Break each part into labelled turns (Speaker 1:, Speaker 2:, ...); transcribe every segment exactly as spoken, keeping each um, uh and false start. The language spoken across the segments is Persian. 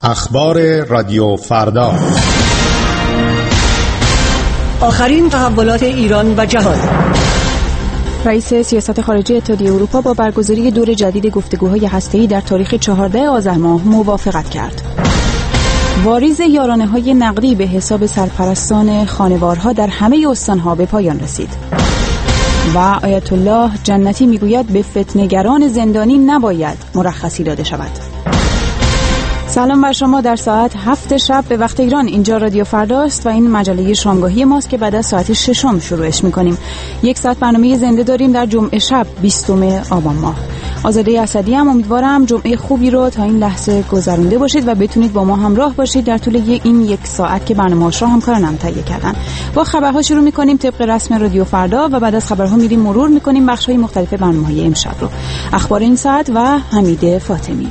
Speaker 1: اخبار رادیو فردا.
Speaker 2: آخرین تحولات ایران و جهان.
Speaker 3: رئیس سیاست خارجی اتحادیه اروپا با برگزاری دور جدید گفتگوهای هسته‌ای در تاریخ چهاردهم آذر ماه موافقت کرد. واریز یارانه‌های نقدی به حساب سرپرستان خانوارها در همه استان‌ها به پایان رسید. و آیت الله جنتی میگوید به فتنه‌گران زندانی نباید مرخصی داده شود. سلام بر شما. در ساعت هفت شب به وقت ایران اینجا رادیو فرداست و این مجله شامگاهی ماست که بعد از ساعت ششم شروعش میکنیم. یک ساعت برنامه زنده داریم در جمعه شب بیستم آبان ماه. آزاده اسدی هم امیدوارم جمعه خوبی رو تا این لحظه گذرونده باشید و بتونید با ما همراه باشید در طول این یک ساعت که برنامه‌اش رو همکارانم تهیه کردن. با خبرها شروع میکنیم طبق رسم رادیو فردا و بعد از خبرها میریم مرور میکنیم بخش‌های مختلف برنامه‌های امشب رو. اخبار این ساعت و حمید فاطمی.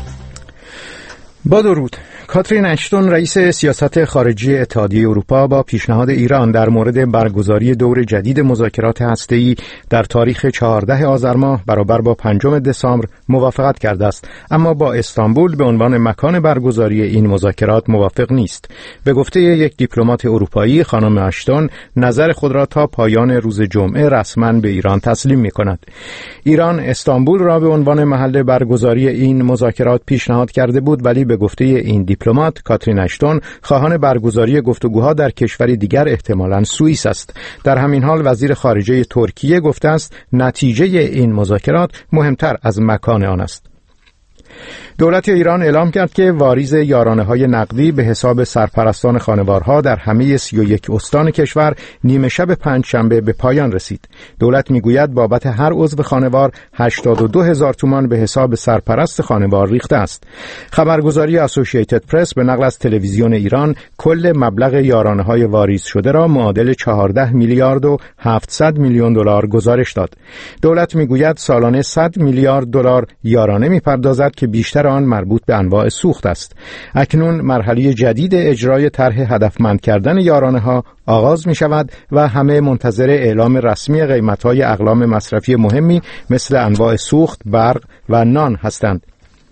Speaker 4: با درود. کاترین اشتون رئیس سیاست خارجی اتحادیه اروپا با پیشنهاد ایران در مورد برگزاری دور جدید مذاکرات هسته‌ای در تاریخ چهاردهم آذر ماه برابر با پنجم دسامبر موافقت کرده است، اما با استانبول به عنوان مکان برگزاری این مذاکرات موافق نیست. به گفته یک دیپلمات اروپایی، خانم اشتون نظر خود را تا پایان روز جمعه رسما به ایران تسلیم می‌کند. ایران استانبول را به عنوان محل برگزاری این مذاکرات پیشنهاد کرده بود، ولی به گفته این دیپلمات کاترین اشتون خواهان برگزاری گفتگوها در کشوری دیگر احتمالاً سوئیس است. در همین حال وزیر خارجه ترکیه گفته است نتیجه این مذاکرات مهمتر از مکان آن است. دولت ایران اعلام کرد که واریز یارانه‌های نقدی به حساب سرپرستان خانوارها در همه سی و یک استان کشور نیمه شب پنجشنبه به پایان رسید. دولت میگوید بابت هر عضو خانوار هشتاد و دو هزار تومان به حساب سرپرست خانوار ریخته است. خبرگزاری اسوسییتد پرس به نقل از تلویزیون ایران کل مبلغ یارانه‌های واریز شده را معادل چهارده میلیارد و هفتصد میلیون دلار گزارش داد. دولت میگوید سالانه صد میلیارد دلار یارانه میپردازد که بیشتر آن مربوط به انواع سوخت است. اکنون مرحله جدید اجرای طرح هدفمند کردن یارانه‌ها آغاز می شود و همه منتظر اعلام رسمی قیمت‌های اقلام مصرفی مهمی مثل انواع سوخت، برق و نان هستند.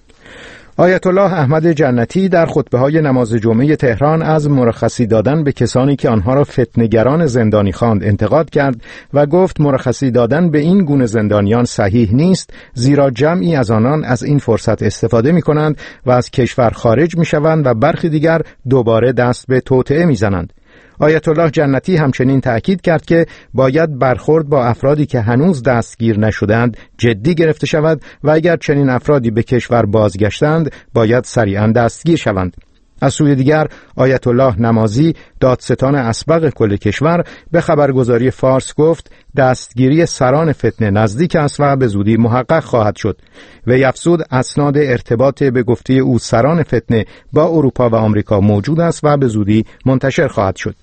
Speaker 4: آیت الله احمد جنتی در خطبه‌های نماز جمعه تهران از مرخصی دادن به کسانی که آنها را فتنه‌گران زندانی خواند انتقاد کرد و گفت مرخصی دادن به این گونه زندانیان صحیح نیست، زیرا جمعی از آنان از این فرصت استفاده می‌کنند و از کشور خارج می‌شوند و برخی دیگر دوباره دست به توطئه می‌زنند. آیت الله جنتی همچنین تأکید کرد که باید برخورد با افرادی که هنوز دستگیر نشدند جدی گرفته شود و اگر چنین افرادی به کشور بازگشتند باید سریعاً دستگیر شوند. از سوی دیگر آیت الله نمازی دادستان اسبق کل کشور به خبرگزاری فارس گفت دستگیری سران فتنه نزدیک است و به زودی محقق خواهد شد. وی افزود اسناد ارتباط به گفته او سران فتنه با اروپا و آمریکا موجود است و به زودی منتشر خواهد شد.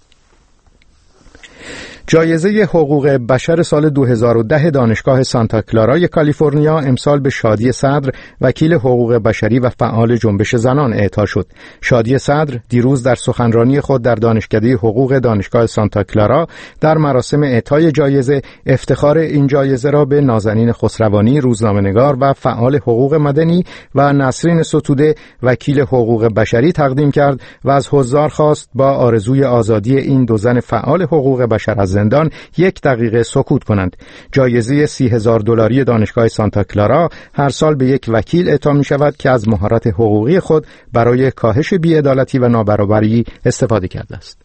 Speaker 4: جایزه حقوق بشر سال دو هزار و ده دانشگاه سانتا کلارای کالیفرنیا امسال به شادی صدر وکیل حقوق بشری و فعال جنبش زنان اعطا شد. شادی صدر دیروز در سخنرانی خود در دانشکده حقوق دانشگاه سانتا کلارا در مراسم اعطای جایزه افتخار این جایزه را به نازنین خسروانی روزنامه‌نگار و فعال حقوق مدنی و نسرین ستوده وکیل حقوق بشری تقدیم کرد و از حضار خواست با آرزوی آزادی این دو زن فعال حقوق بشر از زندان یک دقیقه سکوت کنند. جایزه سی هزار دلاری دانشگاه سانتا کلارا هر سال به یک وکیل اعطا می شود که از مهارت حقوقی خود برای کاهش بی‌عدالتی و نابرابری استفاده کرده است.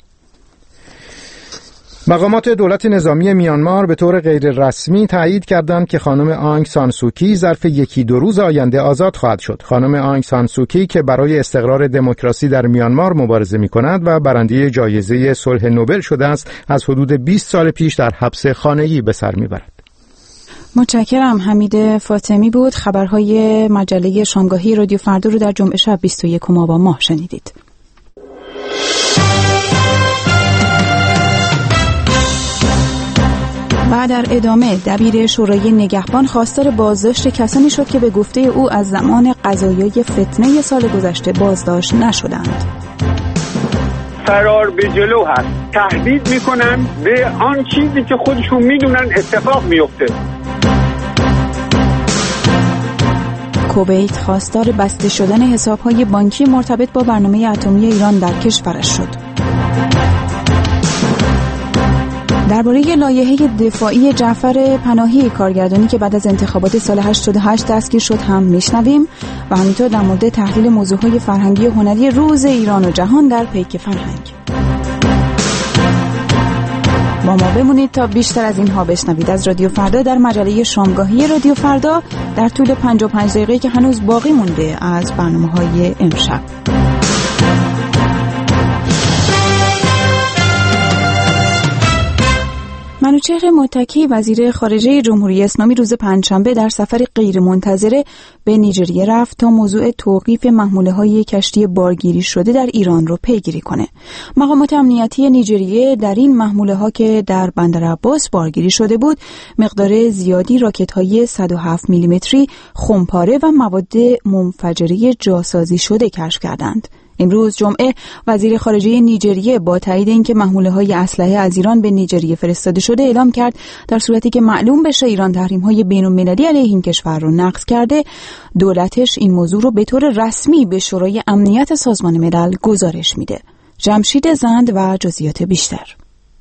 Speaker 4: مقامات دولت نظامی میانمار به طور غیر رسمی تایید کردند که خانم آنگ سان سوکی ظرف یکی دو روز آینده آزاد خواهد شد. خانم آنگ سان سوکی که برای استقرار دموکراسی در میانمار مبارزه می‌کند و برنده جایزه صلح نوبل شده است، از حدود بیست سال پیش در حبس خانگی به سر می‌برد.
Speaker 3: متشکرم. حمید فاطمی بود. خبرهای مجله شامگاهی رادیو فردا رو در جمعه شب بیست و یکم آبان ماه شنیدید. و در ادامه دبیر شورای نگهبان خواستار بازداشت کسانی شد که به گفته او از زمان قضایای فتنه سال گذشته بازداشت نشدند.
Speaker 5: فرار به جلو هست. تهدید میکنن به آن چیزی که خودشون میدونن اتفاق میفته.
Speaker 3: کویت خواستار بسته شدن حساب‌های بانکی مرتبط با برنامه اتمی ایران در کشورش شد. درباره لایحه دفاعی جعفر پناهی کارگردانی که بعد از انتخابات سال هشتاد و هشت دستگیر شد هم میشنویم و همینطور در مورد تحلیل موضوعهای فرهنگی و هنری روز ایران و جهان در پیک فرهنگ. با ما بمونید تا بیشتر از اینها بشنوید از رادیو فردا در مجله شامگاهی رادیو فردا در طول پنجاه و پنج دقیقه که هنوز باقی مونده از برنامه‌های امشب. منوچهر متکی وزیر خارجه جمهوری اسلامی روز پنجشنبه در سفر غیرمنتظره به نیجریه رفت تا موضوع توقیف محموله‌های کشتی بارگیری شده در ایران رو پیگیری کنه. مقامات امنیتی نیجریه در این محموله‌ها که در بندر عباس بارگیری شده بود، مقدار زیادی راکت‌های صد و هفت میلیمتری، خمپاره و مواد منفجره جاسازی شده کشف کردند. امروز جمعه وزیر خارجه نیجریه با تایید اینکه محموله‌های اسلحه از ایران به نیجریه فرستاده شده اعلام کرد در صورتی که معلوم بشه ایران تحریم‌های بین‌المللی علیه این کشور رو نقض کرده، دولتش این موضوع رو به طور رسمی به شورای امنیت سازمان ملل گزارش میده. جمشید زند و جزئیات بیشتر.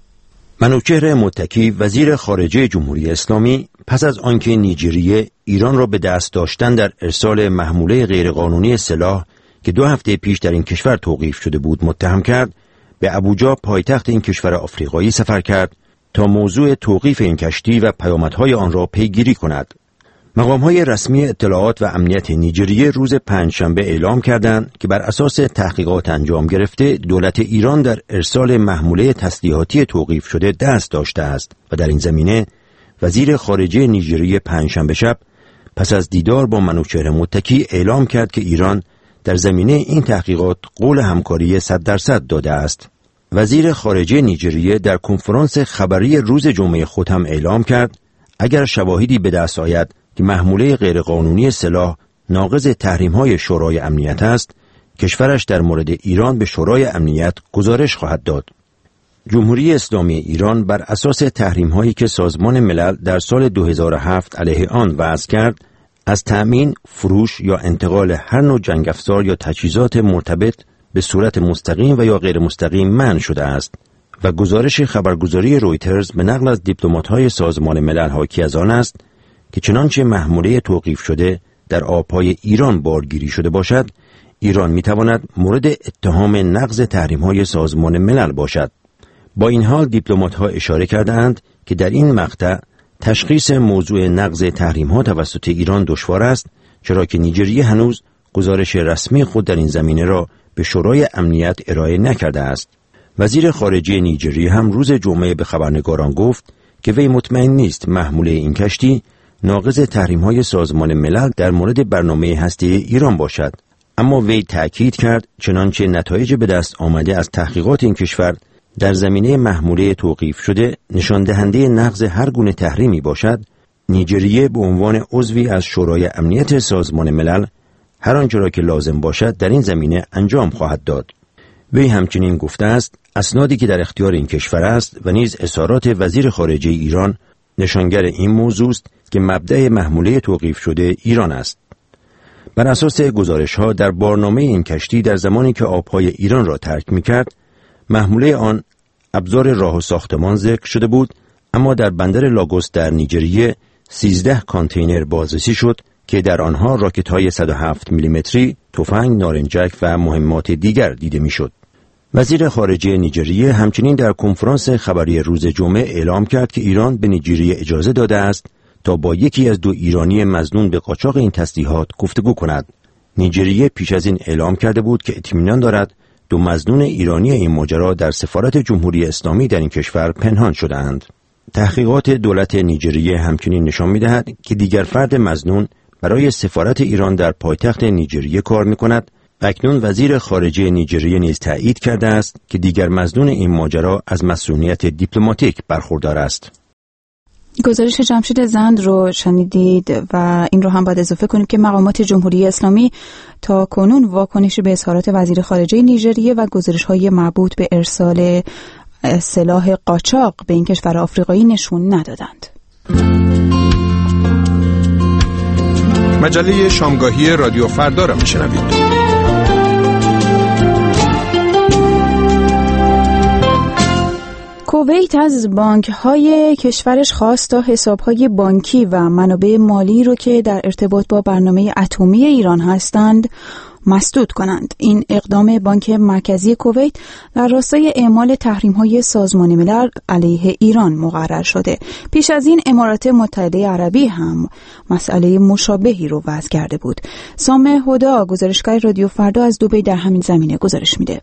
Speaker 6: منوچهر متکی وزیر خارجه جمهوری اسلامی پس از آنکه نیجریه ایران را به دست داشتن در ارسال محموله غیرقانونی سلاح که دو هفته پیش در این کشور توقیف شده بود متهم کرد، به ابوجا پایتخت این کشور آفریقایی سفر کرد تا موضوع توقیف این کشتی و پیامدهای آن را پیگیری کند. مقام‌های رسمی اطلاعات و امنیت نیجریه روز پنجشنبه اعلام کردند که بر اساس تحقیقات انجام گرفته دولت ایران در ارسال محموله تسلیحاتی توقیف شده دست داشته است و در این زمینه وزیر خارجه نیجریه پنجشنبه شب پس از دیدار با منوچهر متکی اعلام کرد که ایران در زمینه این تحقیقات قول همکاری صد درصد داده است. وزیر خارجه نیجریه در کنفرانس خبری روز جمعه خود هم اعلام کرد اگر شواهدی به دست آید که محموله غیرقانونی سلاح ناقض تحریم‌های شورای امنیت است، کشورش در مورد ایران به شورای امنیت گزارش خواهد داد. جمهوری اسلامی ایران بر اساس تحریم‌هایی که سازمان ملل در سال دو هزار و هفت علیه آن وضع کرد، از تأمین، فروش یا انتقال هر نوع جنگ افزار یا تجهیزات مرتبط به صورت مستقیم و یا غیر مستقیم منع شده است و گزارش خبرگزاری رویترز به نقل از دیپلمات‌های سازمان ملل حاکی از آن است که چنانچه محموله توقیف شده در آب‌های ایران بارگیری شده باشد، ایران می‌تواند مورد اتهام نقض تحریم‌های سازمان ملل باشد. با این حال دیپلمات‌ها اشاره کردند که در این مقطع تشخیص موضوع نقض تحریم‌ها توسط ایران دشوار است، چرا که نیجریه هنوز گزارش رسمی خود در این زمینه را به شورای امنیت ارائه نکرده است. وزیر خارجه نیجریه هم روز جمعه به خبرنگاران گفت که وی مطمئن نیست محموله این کشتی ناقض تحریم‌های سازمان ملل در مورد برنامه هسته‌ای ایران باشد، اما وی تأکید کرد چنانچه نتایج به دست آمده از تحقیقات این کشور در زمینه محموله توقیف شده نشان دهنده نقض هر گونه تحریمی باشد، نیجریه به عنوان عضوی از شورای امنیت سازمان ملل هر آنچه را که لازم باشد در این زمینه انجام خواهد داد. وی همچنین گفته است اسنادی که در اختیار این کشور است و نیز اظهارات وزیر خارجه ایران نشانگر این موضوع است که مبدأ محموله توقیف شده ایران است. بر اساس گزارش‌ها در بارنامه این کشتی در زمانی که آب‌های ایران را ترک می‌کرد، محموله آن ابزار راه و ساختمان ذکر شده بود، اما در بندر لاگوس در نیجریه سیزده کانتینر بازرسی شد که در آنها راکت‌های صد و هفت میلیمتری، تفنگ، نارنجک و مهمات دیگر دیده می‌شد. وزیر خارجه نیجریه همچنین در کنفرانس خبری روز جمعه اعلام کرد که ایران به نیجریه اجازه داده است تا با یکی از دو ایرانی مظنون به قاچاق این تسلیحات گفتگو کند. نیجریه پیش از این اعلام کرده بود که اطمینان دارد دو مظنون ایرانی این ماجرا در سفارت جمهوری اسلامی در این کشور پنهان شده‌اند. تحقیقات دولت نیجریه همچنین نشان می‌دهد که دیگر فرد مظنون برای سفارت ایران در پایتخت نیجریه کار می‌کند. اکنون وزیر خارجه نیجریه نیز تایید کرده است که دیگر مظنون این ماجرا از مسئولیت دیپلماتیک برخوردار است.
Speaker 3: گزارش جمشید زند رو شنیدید و این رو هم باید اضافه کنیم که مقامات جمهوری اسلامی تا کنون واکنشی به اظهارات وزیر خارجه نیجریه و گزارش‌های مربوط به ارسال سلاح قاچاق به این کشور آفریقایی نشون ندادند.
Speaker 1: مجله شامگاهی رادیو فردا را میشنوید.
Speaker 3: کویت از بانک‌های کشورش خواست تا حساب‌های بانکی و منابع مالی رو که در ارتباط با برنامه اتمی ایران هستند مسدود کنند. این اقدام بانک مرکزی کویت در راستای اعمال تحریم‌های سازمان ملل علیه ایران مقرر شده. پیش از این امارات متحده عربی هم مسئله مشابهی رو وضع کرده بود. سام هدا گزارشگر رادیو فردا از دبی در همین زمینه گزارش میده.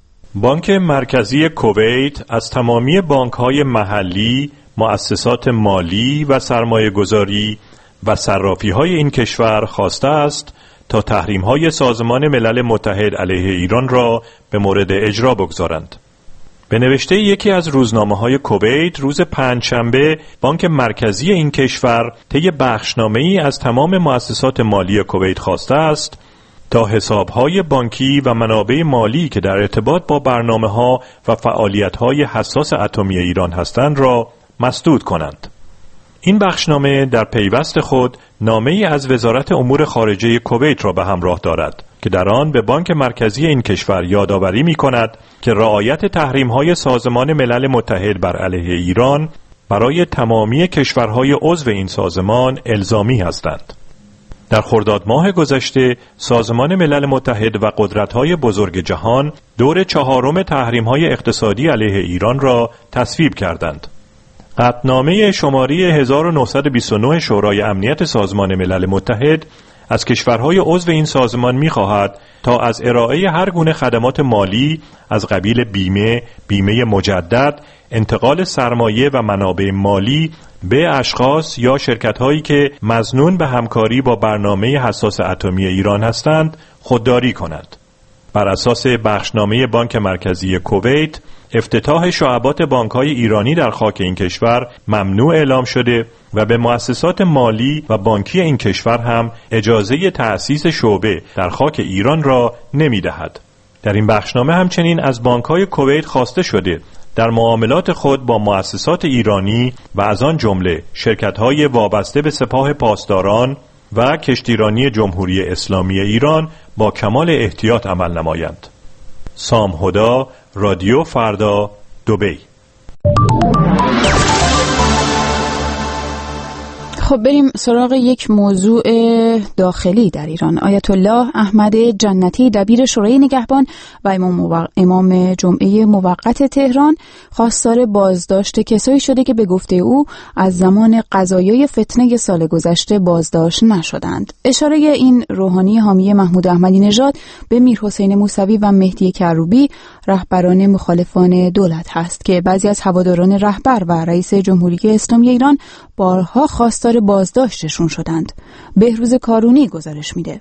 Speaker 7: بانک مرکزی کویت از تمامی بانک‌های محلی، مؤسسات مالی و سرمایه‌گذاری و صرافی‌های این کشور خواسته است تا تحریم‌های سازمان ملل متحد علیه ایران را به مورد اجرا بگذارند. به نوشته یکی از روزنامه‌های کویت روز پنجشنبه، بانک مرکزی این کشور طی بخشنامه‌ای از تمام مؤسسات مالی کویت خواسته است تا حساب‌های بانکی و منابع مالی که در ارتباط با برنامه‌ها و فعالیت‌های حساس اتمی ایران هستند را مسدود کنند. این بخشنامه در پیوست خود نامه‌ای از وزارت امور خارجه کویت را به همراه دارد که در آن به بانک مرکزی این کشور یادآوری می‌کند که رعایت تحریم‌های سازمان ملل متحد بر علیه ایران برای تمامی کشورهای عضو این سازمان الزامی هستند. در خرداد ماه گذشته سازمان ملل متحد و قدرت‌های بزرگ جهان دور چهارم تحریم‌های اقتصادی علیه ایران را تصویب کردند. قطعنامه شماره هزار و نهصد و بیست و نه شورای امنیت سازمان ملل متحد از کشورهای عضو این سازمان می‌خواهد تا از ارائه هر گونه خدمات مالی از قبیل بیمه، بیمه مجدد، انتقال سرمایه و منابع مالی به اشخاص یا شرکت‌هایی که مظنون به همکاری با برنامه حساس اتمی ایران هستند خودداری کنند. بر اساس بخشنامه بانک مرکزی کویت، افتتاح شعبات بانک‌های ایرانی در خاک این کشور ممنوع اعلام شده و به مؤسسات مالی و بانکی این کشور هم اجازه تأسیس شعبه در خاک ایران را نمی‌دهد. در این بخشنامه همچنین از بانک‌های کویت خواسته شده در معاملات خود با مؤسسات ایرانی و از آن جمله شرکت‌های وابسته به سپاه پاسداران و کشتیرانی جمهوری اسلامی ایران با کمال احتیاط عمل نمایند. سام هدا، رادیو فردا، دبی.
Speaker 3: خب بریم سراغ یک موضوع داخلی در ایران. آیت الله احمد جنتی دبیر شورای نگهبان و امام جمعه موقت تهران خواستار بازداشت کسایی شده که به گفته او از زمان قضایای فتنه سال گذشته بازداشت نشدند. اشاره این روحانی حامی محمود احمدی نژاد به میرحسین موسوی و مهدی کروبی رهبران مخالفان دولت هست که بعضی از هواداران رهبر و رئیس جمهوری اسلامی ایران بارها خواستار بازداشتشون شدند. بهروز کارونی گزارش میده.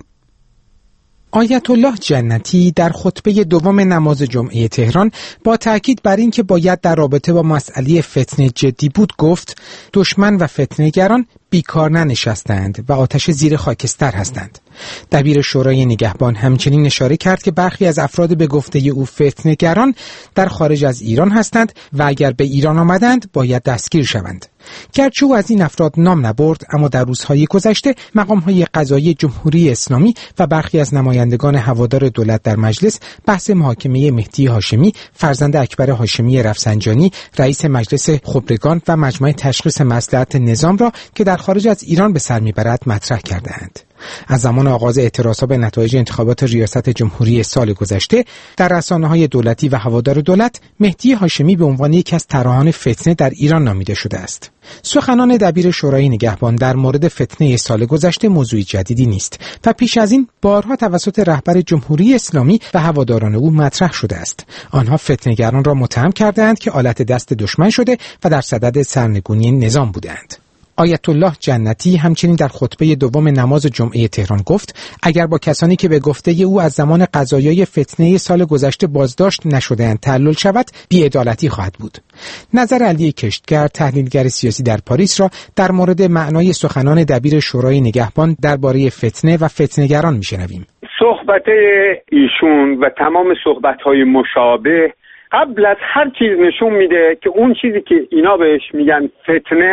Speaker 8: آیت الله جنتی در خطبه دوم نماز جمعه تهران با تأکید بر این که باید در رابطه با مسئله فتنه جدی بود گفت دشمن و فتنه‌گران بیکار ننشستند و آتش زیر خاکستر هستند. دبیر شورای نگهبان همچنین اشاره کرد که برخی از افراد به گفته او فتنه‌گران در خارج از ایران هستند و اگر به ایران آمدند باید دستگیر شوند. گرچه او از این افراد نام نبرد، اما در روزهای گذشته مقام‌های قضایی جمهوری اسلامی و برخی از نمایندگان هوادار دولت در مجلس بحث محاکمه مهدی هاشمی فرزند اکبر هاشمی رفسنجانی رئیس مجلس خبرگان و مجمع تشخیص مصلحت نظام را که در خارج از ایران به سر میبرد مطرح کردند. از زمان آغاز اعتراضها به نتایج انتخابات ریاست جمهوری سال گذشته در رسانه‌های دولتی و هوادار دولت مهدی هاشمی به عنوان یکی از طراحان فتنه در ایران نامیده شده است. سخنان دبیر شورای نگهبان در مورد فتنه سال گذشته موضوع جدیدی نیست و پیش از این بارها توسط رهبر جمهوری اسلامی و هواداران او مطرح شده است. آنها فتنه‌گران را متهم کردند که آلت دست دشمن شده و در صدد سرنگونی نظام بودند. آیت الله جنتی همچنین در خطبه دوم نماز جمعه تهران گفت اگر با کسانی که به گفته او از زمان قضایای فتنه سال گذشته بازداشت نشده‌اند تعلل شود بی‌عدالتی خواهد بود. نظر علی کشتگر تحلیلگر سیاسی در پاریس را در مورد معنای سخنان دبیر شورای نگهبان درباره فتنه و فتنه‌گران میشنویم.
Speaker 5: صحبت ایشون و تمام صحبت‌های مشابه قبل از هر چیز نشون میده که اون چیزی که اینا بهش میگن فتنه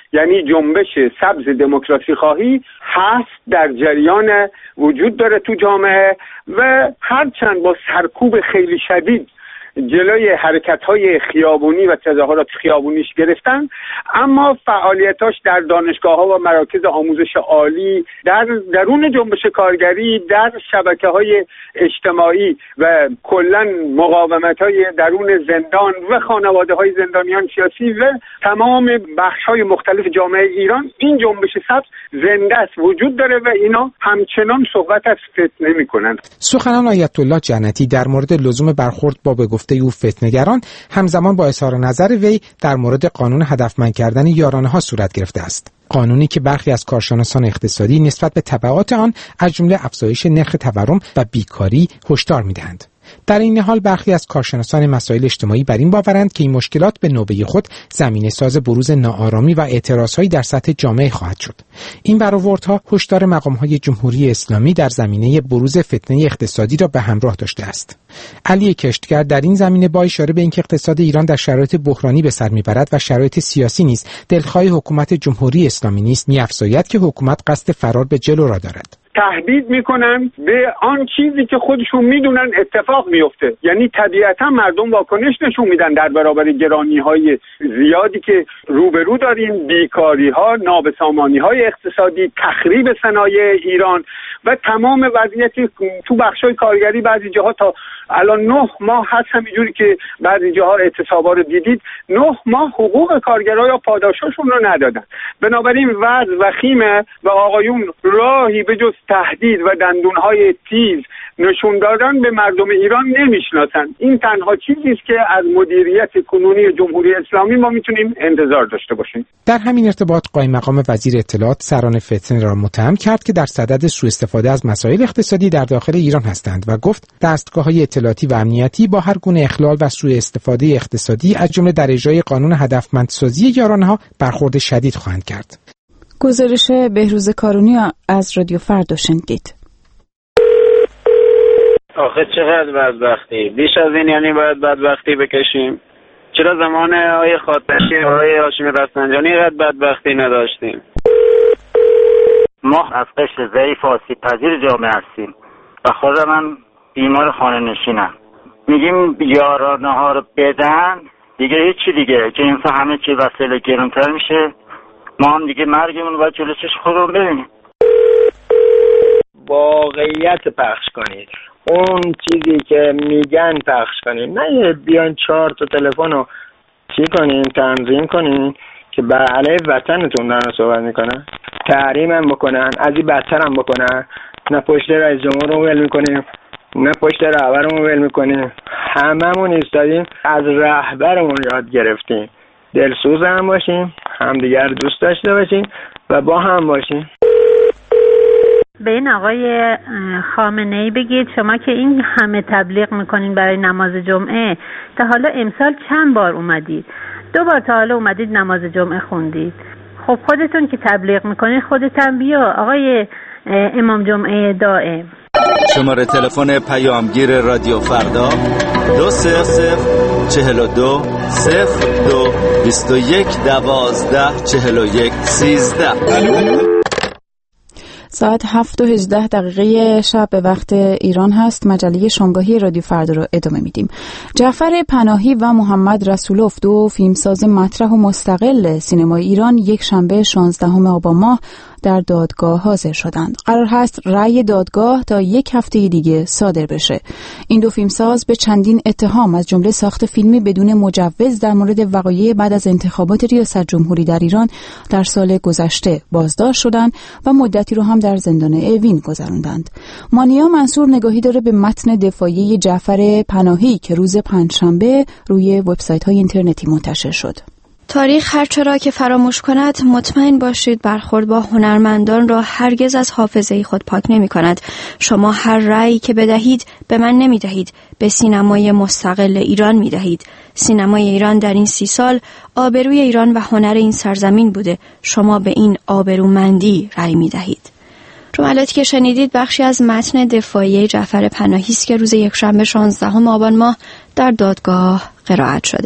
Speaker 5: یعنی جنبش سبز دموکراسی خواهی هست، در جریان وجود داره تو جامعه و هرچند با سرکوب خیلی شدید جلوی حرکت‌های خیابونی و تظاهرات خیابونیش گرفتن، اما فعالیتاش در دانشگاه‌ها و مراکز آموزش عالی، در درون جنبش کارگری، در شبکه‌های اجتماعی و کلاً مقاومت‌های درون زندان و خانواده‌های زندانیان سیاسی و تمام بخش‌های مختلف جامعه ایران، این جنبش سبز زنده است، وجود داره و اینا همچنان صحبت از فتنه می‌کنند.
Speaker 8: سخنان آیت الله جنتی در مورد لزوم برخورد با به گفته او فتنه‌گران همزمان با اظهار نظر وی در مورد قانون هدفمند کردن یارانه‌ها صورت گرفته است. قانونی که برخی از کارشناسان اقتصادی نسبت به تبعات آن از جمله افزایش نرخ تورم و بیکاری هشدار می‌دهند. در این حال برخی از کارشناسان مسائل اجتماعی بر این باورند که این مشکلات به نوبه خود زمینه ساز بروز ناآرامی و اعتراضهایی در سطح جامعه خواهد شد. این برآوردها هشدار مقام‌های جمهوری اسلامی در زمینه بروز فتنه اقتصادی را به همراه داشته است. علی کشتگر در این زمینه با اشاره به اینکه اقتصاد ایران در شرایط بحرانی به سر میبرد و شرایط سیاسی نیز دلخواه حکومت جمهوری اسلامی نیست، می‌افزاید که حکومت قصد فرار به جلو را دارد.
Speaker 5: تهدید میکنن به آن چیزی که خودشون میدونن اتفاق میفته، یعنی طبیعتا مردم واکنش نشون میدن در برابر گرانی های زیادی که روبرو داریم، بیکاری ها، نابسامانی های اقتصادی، تخریب صنایع ایران و تمام وضعیتی تو بخشای کارگری. بعضی جاها تا الان نه ماه هست، همینجوری که بعضی جاها اعتصابا رو دیدید، نه ماه حقوق کارگرها یا پاداشاشون رو ندادن. بنابراین وضع وخیمه و آقایون راهی به جز تهدید و دندونهای تیز نشون دادن به مردم ایران نمیشناسن. این تنها چیزی است که از مدیریت کنونی جمهوری اسلامی ما میتونیم انتظار داشته باشیم.
Speaker 8: در همین ارتباط قائم مقام وزیر اطلاعات سران فتنه را متهم کرد که در صدد سوء استفاده از مسائل اقتصادی در داخل ایران هستند و گفت دستگاه‌های اطلاعاتی و امنیتی با هر گونه اخلال و سوء استفاده اقتصادی از جمله در اجرای قانون هدفمندسازی یارانه‌ها برخورد شدید خواهند کرد.
Speaker 3: گزارش بهروز کارونی از رادیو فردا شنیدید.
Speaker 9: آخه چقدر بدبختی، بیش از این یعنی باید بدبختی بکشیم؟ چرا زمان آقای خاتمی آقای هاشمی رفسنجانی اینقدر بدبختی نداشتیم؟
Speaker 10: ما از قشر ضعیف و آسیب پذیر جامعه هستیم و خود من بیمار خانه نشینم. میگیم یارانه ها رو بدن دیگه، هیچی دیگه که این همه چی وسیله گرونتر میشه، ما هم دیگه مرگمون رو باید جلوی چشم خودمون ببینیم.
Speaker 11: واقعیت پخش کنید، اون چیزی که میگن پخش کنید، نه بیان چهار تا تلفن رو چی کنین تنظیم کنین که بر علیه وطنتون دارن صحبت میکنن، تحریم هم بکنن، از این بدتر هم بکنن. نه پشت رئیس جمهور رو ول میکنیم، نه پشت رهبرمون ول میکنیم، هممون ایستادیم از رهبرمون یاد گرفتیم دلسوز هم باشیم، همدیگر دوست داشته باشیم و با هم باشیم.
Speaker 12: به این آقای خامنه‌ای بگید شما که این همه تبلیغ میکنین برای نماز جمعه، تا حالا امسال چند بار اومدید؟ دو بار تا حالا اومدید نماز جمعه خوندید. خب خودتون که تبلیغ میکنین خودتون بیا آقای امام جمعه دائم.
Speaker 13: شماره تلفن پیامگیر رادیو فردا دو صفر صفر چهل و دو صفر دو بیست و یک دوازده چهل و یک سیزده.
Speaker 3: ساعت هفت و هجده دقیقه شب به وقت ایران هست. مجله شامگاهی رادیو فردا رو ادامه میدیم. جعفر پناهی و محمد رسولوف، دو فیلمساز مطرح و مستقل سینمای ایران، یک شنبه شانزدهم آبان ماه در دادگاه حاضر شدند. قرار هست رأی دادگاه تا یک هفته دیگه صادر بشه. این دو فیلمساز به چندین اتهام از جمله ساخت فیلمی بدون مجوز در مورد وقایع بعد از انتخابات ریاست جمهوری در ایران در سال گذشته بازداشت شدند و مدتی رو هم در زندان اوین گذراندند. مانیا منصور نگاهی داره به متن دفاعی جعفر پناهی که روز پنجشنبه روی وبسایت‌های اینترنتی منتشر شد.
Speaker 14: تاریخ هرچه را که فراموش کند مطمئن باشید برخورد با هنرمندان را هرگز از حافظه خود پاک نمی کند. شما هر رأیی که بدهید به من نمی دهید، به سینمای مستقل ایران می دهید. سینمای ایران در این سی سال آبروی ایران و هنر این سرزمین بوده. شما به این آبرومندی رأی می دهید. جملاتی که شنیدید بخشی از متن دفاعی جعفر پناهی است که روز یکشنبه شانزدهم آبان ماه در دادگاه قرائت شده.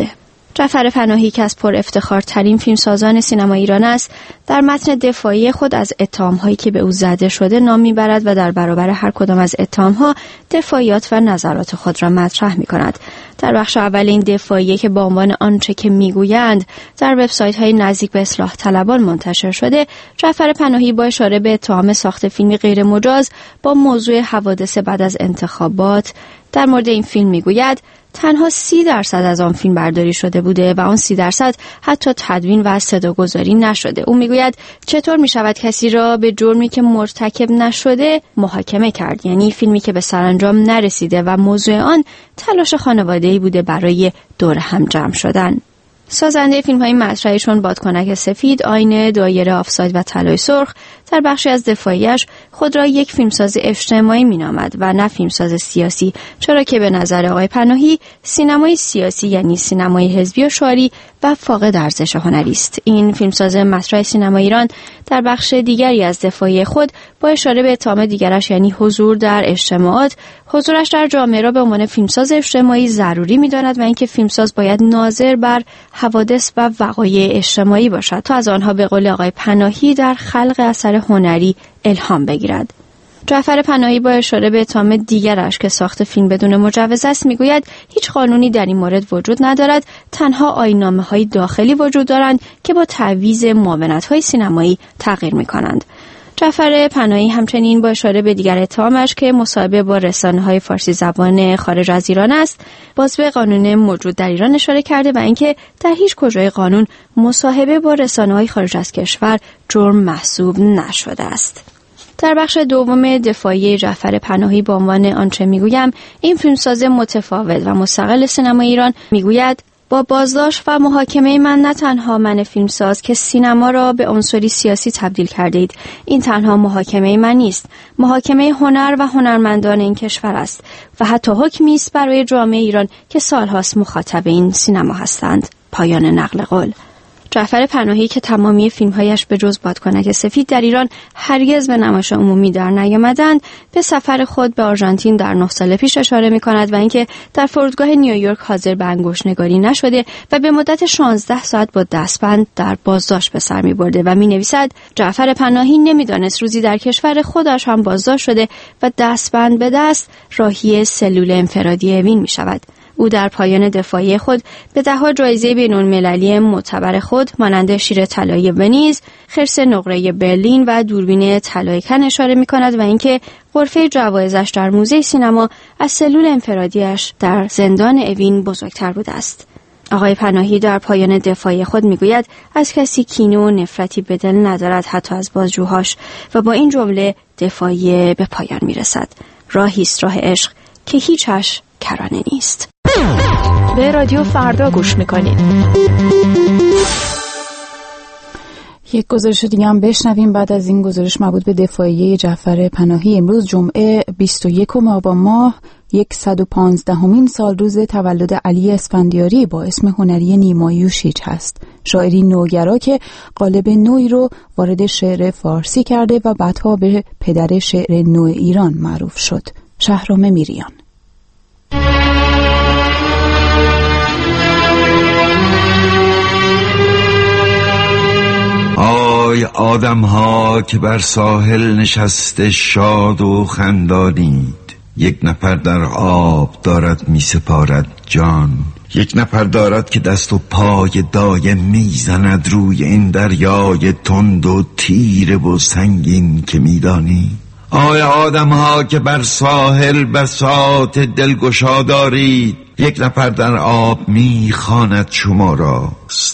Speaker 14: جعفر پناهی که از پر افتخارترین فیلمسازان سینما ایران است، در متن دفاعی خود از اتهام‌هایی که به او زده شده نام می‌برد و در برابر هر کدام از اتهام‌ها دفاعیات و نظرات خود را مطرح می‌کند. در بخش اول این دفاعیه که با عنوان آنچه که می‌گویند در وبسایت‌های نزدیک به اصلاح طلبان منتشر شده، جعفر پناهی با اشاره به اتهام ساخت فیلمی غیر مجاز با موضوع حوادث بعد از انتخابات در مورد این فیلم می‌گوید تنها سی درصد از آن فیلم برداری شده بوده و آن سی درصد حتی تدوین و صداگذاری نشده. او میگوید چطور می شود کسی را به جرمی که مرتکب نشده محاکمه کرد، یعنی فیلمی که به سرانجام نرسیده و موضوع آن تلاش خانواده‌ای بوده برای دور هم جمع شدن. سازنده فیلم‌های مطرحی چون بادکنک سفید، آینه، دایره آفساید و طلای سرخ در بخشی از دفاعیش خود را یک فیلمساز اجتماعی می‌نامد و نه فیلمساز سیاسی، چرا که به نظر آقای پناهی سینمای سیاسی یعنی سینمای حزبی و شعاری و فاقد ارزش هنری است. این فیلمساز مطرح سینما ایران در بخش دیگری از دفاعی خود با اشاره به اتهام دیگرش یعنی حضور در اجتماعات، حضورش در جامعه را به عنوان فیلمساز اجتماعی ضروری می‌داند و اینکه فیلمساز باید ناظر بر حوادث و وقایع اجتماعی باشد تا از آنها به قول آقای پناهی در خلق اثر هنری الهام بگیرد. جعفر پناهی با اشاره به اتهام دیگرش که ساخت فیلم بدون مجوز است میگوید هیچ قانونی در این مورد وجود ندارد، تنها آیین‌نامه‌های داخلی وجود دارند که با تعویض معاونت‌های سینمایی تغییر می‌کنند. جعفر پناهی همچنین با اشاره به دیگر اتهامش که مصاحبه با رسانه‌های فارسی زبان خارج از ایران است، باز به قانون موجود در ایران اشاره کرده و اینکه در هیچ کجای قانون مصاحبه با رسانه‌های خارج از کشور جرم محسوب نشده است. در بخش دوم دفاعی جعفر پناهی با عنوان آنچه میگویم، این فیلمساز متفاوت و مستقل سینما ایران میگوید با بازداشت و محاکمه من نه تنها من فیلمساز که سینما را به عنصری سیاسی تبدیل کرده اید، این تنها محاکمه من نیست، محاکمه هنر و هنرمندان این کشور است و حتی حکمی است برای جامعه ایران که سالهاست مخاطب این سینما هستند. پایان نقل قول. جعفر پناهی که تمامی فیلم‌هایش به جز بادکنک سفید در ایران هرگز به نمایش عمومی در نیامدند، به سفر خود به آرژانتین در نه سال پیش اشاره می‌کند و اینکه در فرودگاه نیویورک حاضر به انگشت‌نگاری نشده و به مدت شانزده ساعت با دستبند در بازداشت به سر می‌برده و می‌نویسد جعفر پناهی نمی‌دانست روزی در کشور خودش هم بازداشت شده و دستبند به دست راهی سلول انفرادی اوین می‌شود. او در پایان دفاعی خود به ده‌ها جایزه بین‌المللی معتبر خود مانند شیر طلایی ونیز، خرس نقره برلین و دوربین طلای کن اشاره می‌کند و اینکه غرفه جوایزش در موزه سینما از سلول انفرادیش در زندان اوین بزرگتر بوده است. آقای پناهی در پایان دفاعی خود میگوید از کسی کینه و نفرتی به دل ندارد، حتی از بازجوهاش، و با این جمله دفاعی به پایان میرسد. راهی است راه عشق که هیچش کرانه نیست.
Speaker 3: به رادیو فردا گوش میکنید. یک گزارش دیگه هم بشنویم بعد از این گزارش مربوط به دفاعیه جعفر پناهی. امروز جمعه بیست و یکم آبان ماه صد و پانزدهمین سال روز تولد علی اسفندیاری با اسم هنری نیما یوشیج هست. شاعری نوگرا که قالب نوعی رو وارد شعر فارسی کرده و بعدها به پدر شعر نو ایران معروف شد. شهرام میریان.
Speaker 15: آی آدم ها که بر ساحل نشسته شاد و خندانید، یک نفر در آب دارد می سپارد جان، یک نفر دارد که دست و پای دایم می زند روی این دریای تند و تیره و سنگین که می دانی. آی آدم ها که بر ساحل بساط دلگشا دارید، یک نفر در آب می خواند شما راست.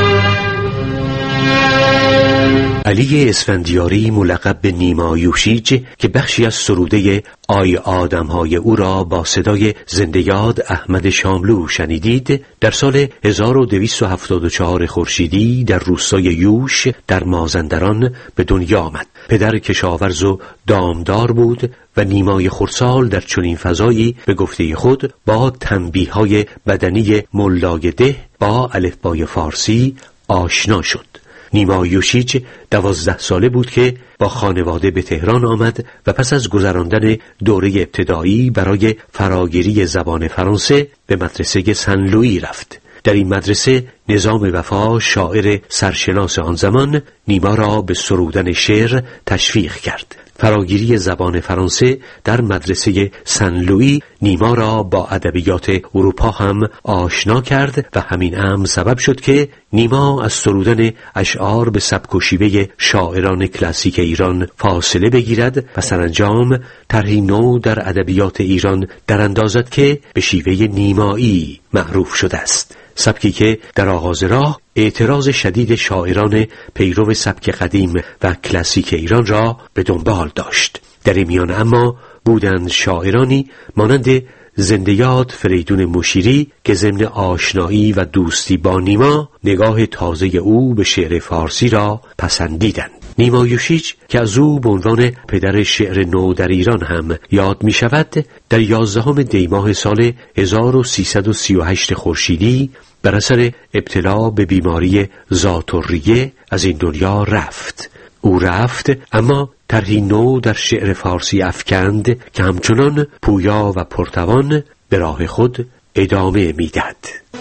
Speaker 16: علی اسفندیاری ملقب به نیما یوشیج که بخشی از سروده آی آدمهای او را با صدای زنده‌یاد احمد شاملو شنیدید، در سال هزار و دویست و هفتاد و چهار خورشیدی در روستای یوش در مازندران به دنیا آمد. پدر کشاورز و دامدار بود و نیمای خردسال در چنین فضایی به گفته خود با تنبیه‌های بدنی ملای ده با الفبای فارسی آشنا شد. نیما یوشیج دوازده ساله بود که با خانواده به تهران آمد و پس از گذراندن دوره ابتدایی برای فراگیری زبان فرانسه به مدرسه سن لویی رفت. در این مدرسه نظام وفا، شاعر سرشناس آن زمان، نیما را به سرودن شعر تشویق کرد. فراگیری زبان فرانسه در مدرسه سن لویی نیما را با ادبیات اروپا هم آشنا کرد و همین امر سبب شد که نیما از سرودن اشعار به سبک و شیوه شاعران کلاسیک ایران فاصله بگیرد و سرانجام طرحی نو در ادبیات ایران دراندازد که به شیوه نیمایی معروف شده است، سبکی که در آغاز راه اعتراض شدید شاعران پیرو سبک قدیم و کلاسیک ایران را به دنبال داشت. در این میان اما بودند شاعرانی مانند زنده‌یاد فریدون مشیری که ضمن آشنایی و دوستی با نیما نگاه تازه او به شعر فارسی را پسندیدند. نیما یوشیج که از او به عنوان پدر شعر نو در ایران هم یاد می شود، در یازدهم دی ماه سال هزار و سیصد و سی و هشت خورشیدی بر اثر ابتلا به بیماری ذات‌الریه از این دنیا رفت. او رفت اما طرحی نو در شعر فارسی افکند که همچنان پویا و پرتوان به راه خود ادامه میدهد.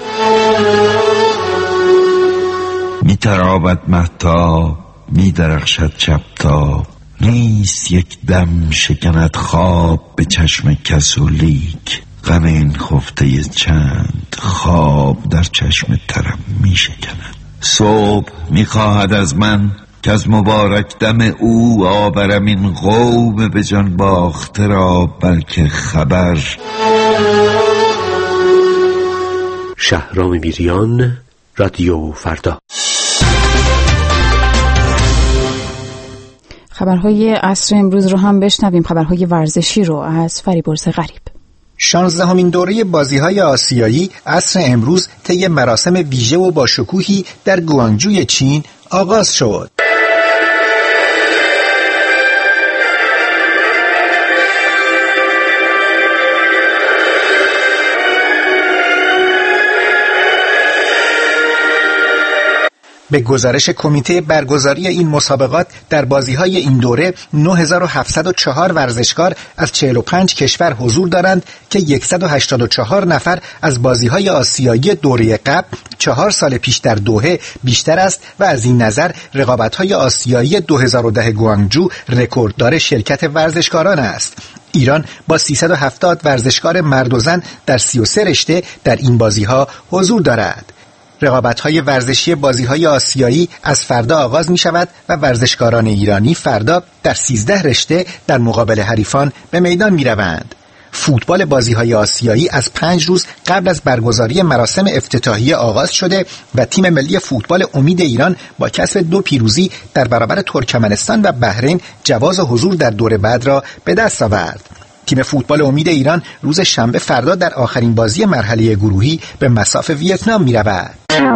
Speaker 15: میترابد مهتاب، میدرخشد چپتاب، نیست یک دم شکند خواب به چشم کس و لیک. غم این خفته چند خواب در چشم ترم می شکند. صبح می خواهد از من که از مبارک دم او آورم این قوم به جان باخته را بلکه خبر.
Speaker 16: شهرام میریان، رادیو فردا.
Speaker 3: خبرهای عصر امروز رو هم بشنویم. خبرهای ورزشی رو از فریبرز غریب.
Speaker 17: شانزدهمین دوره بازی‌های آسیایی عصر امروز طی مراسم ویژه و با شکوهی در گوانگجوی چین آغاز شد. به گزارش کمیته برگزاری این مسابقات در بازی‌های این دوره نه هزار و هفتصد و چهار ورزشکار از چهل و پنج کشور حضور دارند که صد و هشتاد و چهار نفر از بازی‌های آسیایی دوره قبل چهار سال پیش در دوحه بیشتر است و از این نظر رقابت‌های آسیایی دو هزار و ده گوانگجو رکورددار شرکت ورزشکاران است. ایران با سیصد و هفتاد ورزشکار مرد و زن در سی و سه رشته در این بازی‌ها حضور دارد. رقابت‌های ورزشی بازی‌های آسیایی از فردا آغاز می‌شود و ورزشکاران ایرانی فردا در سیزده رشته در مقابل حریفان به میدان می‌روند. فوتبال بازی‌های آسیایی از پنج روز قبل از برگزاری مراسم افتتاحیه آغاز شده و تیم ملی فوتبال امید ایران با کسب دو پیروزی در برابر ترکمنستان و بحرین جواز حضور در دور بعد را به دست آورد. تیم فوتبال امید ایران روز شنبه فردا در آخرین بازی مرحله گروهی به مصاف ویتنام می‌رود.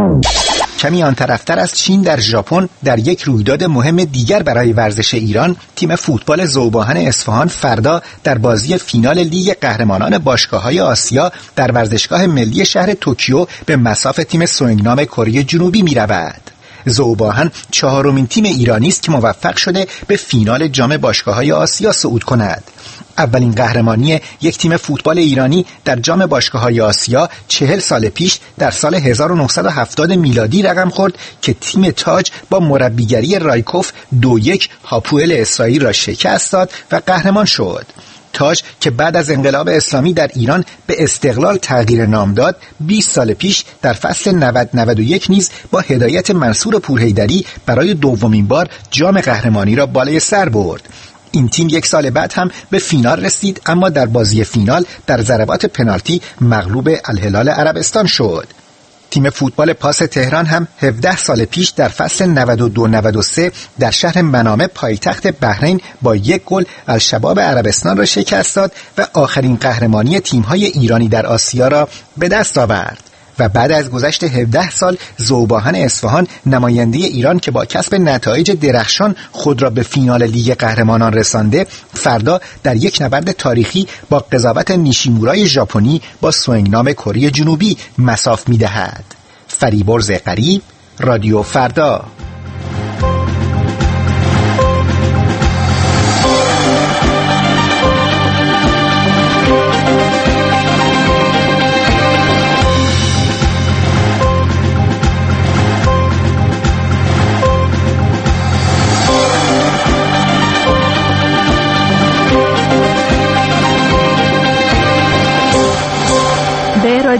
Speaker 17: کمی آن طرفتر از چین در ژاپن در یک رویداد مهم دیگر برای ورزش ایران، تیم فوتبال ذوباهن اصفهان فردا در بازی فینال لیگ قهرمانان باشگاه‌های آسیا در ورزشگاه ملی شهر توکیو به مصاف تیم سوئنگنام کره جنوبی می‌رود. ذوباهن چهارمین تیم ایرانی است که موفق شده به فینال جام باشگاه‌های آسیا صعود کند. اولین قهرمانی یک تیم فوتبال ایرانی در جام باشگاه‌های آسیا چهل سال پیش در سال هزار و نهصد و هفتاد میلادی رقم خورد که تیم تاج با مربیگری رایکوف دو یک هاپوئل اسرائیل را شکست داد و قهرمان شد. تاج که بعد از انقلاب اسلامی در ایران به استقلال تغییر نام داد، بیست سال پیش در فصل نود نود و یک نیز با هدایت منصور پورحیدری برای دومین بار جام قهرمانی را بالای سر برد. این تیم یک سال بعد هم به فینال رسید اما در بازی فینال در ضربات پنالتی مغلوب الهلال عربستان شد. تیم فوتبال پاس تهران هم هفده سال پیش در فصل نود و دو نود و سه در شهر منامه پایتخت بحرین با یک گل الشباب عربستان را شکست داد و آخرین قهرمانی تیم‌های ایرانی در آسیا را به دست آورد. و بعد از گذشت هفده سال ذوباهن اصفهان نماینده ایران که با کسب نتایج درخشان خود را به فینال لیگ قهرمانان رسانده، فردا در یک نبرد تاریخی با قضاوت نیشیمورای ژاپنی با سوئنگنام کره جنوبی مصاف می‌دهد. فریبرز غریب، رادیو فردا.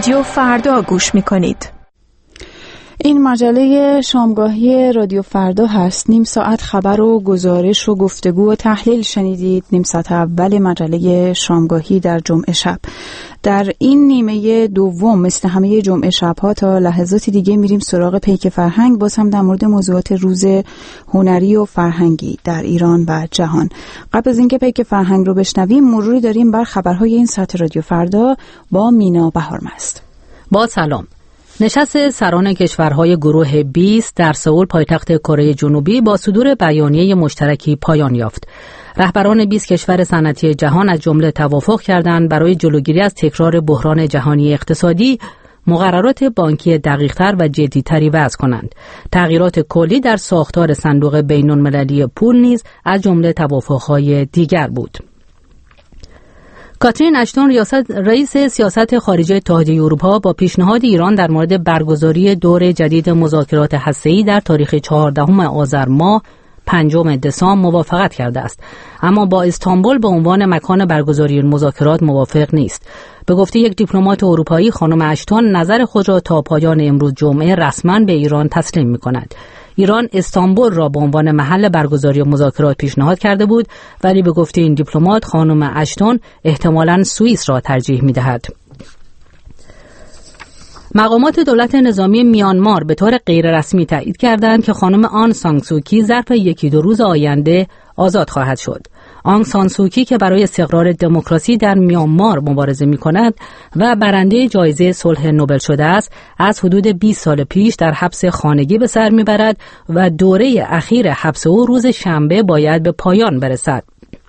Speaker 18: رادیو فردا گوش میکنید.
Speaker 3: این مجله شامگاهی رادیو فردا هست. نیم ساعت خبر و گزارش و گفتگو و تحلیل شنیدید. نیم ساعت اول مجله شامگاهی در جمعه شب. در این نیمه دوم مثل همه جمعه شب‌ها تا لحظات دیگه میریم سراغ پیک فرهنگ، باز هم در مورد موضوعات روز هنری و فرهنگی در ایران و جهان. قبل از اینکه پیک فرهنگ رو بشنویم مروری داریم بر خبرهای این ساعت رادیو فردا با مینا بهارمست.
Speaker 19: با سلام. نشست سران کشورهای گروه بیست در سئول پایتخت کره جنوبی با صدور بیانیه مشترکی پایان یافت. رهبران بیست کشور صنعتی جهان از جمله توافق کردند برای جلوگیری از تکرار بحران جهانی اقتصادی مقررات بانکی دقیق‌تر و جدی‌تری وضع کنند. تغییرات کلی در ساختار صندوق بین‌المللی پول نیز از جمله توافق‌های دیگر بود. کاترین اشتون ریاست رئیس سیاست خارجی اتحادیه اروپا با پیشنهاد ایران در مورد برگزاری دور جدید مذاکرات هسته‌ای در تاریخ چهاردهم آذر ماه پنجم دسامبر موافقت کرده است، اما با استانبول به عنوان مکان برگزاری مذاکرات موافق نیست. به گفته یک دیپلمات اروپایی، خانم اشتون نظر خود را تا پایان امروز جمعه رسما به ایران تسلیم می‌کند. ایران استانبول را به عنوان محل برگزاری مذاکرات پیشنهاد کرده بود، ولی به گفته این دیپلمات خانم اشتون احتمالاً سوئیس را ترجیح می‌دهد. مقامات دولت نظامی میانمار به طور غیررسمی تایید کردند که خانم آن سان سوکی ظرف یکی دو روز آینده آزاد خواهد شد. آن سان سوکی که برای استقرار دموکراسی در میانمار مبارزه می‌کند و برنده جایزه صلح نوبل شده است، از حدود بیست سال پیش در حبس خانگی به سر می‌برد و دوره اخیر حبس او روز شنبه باید به پایان برسد.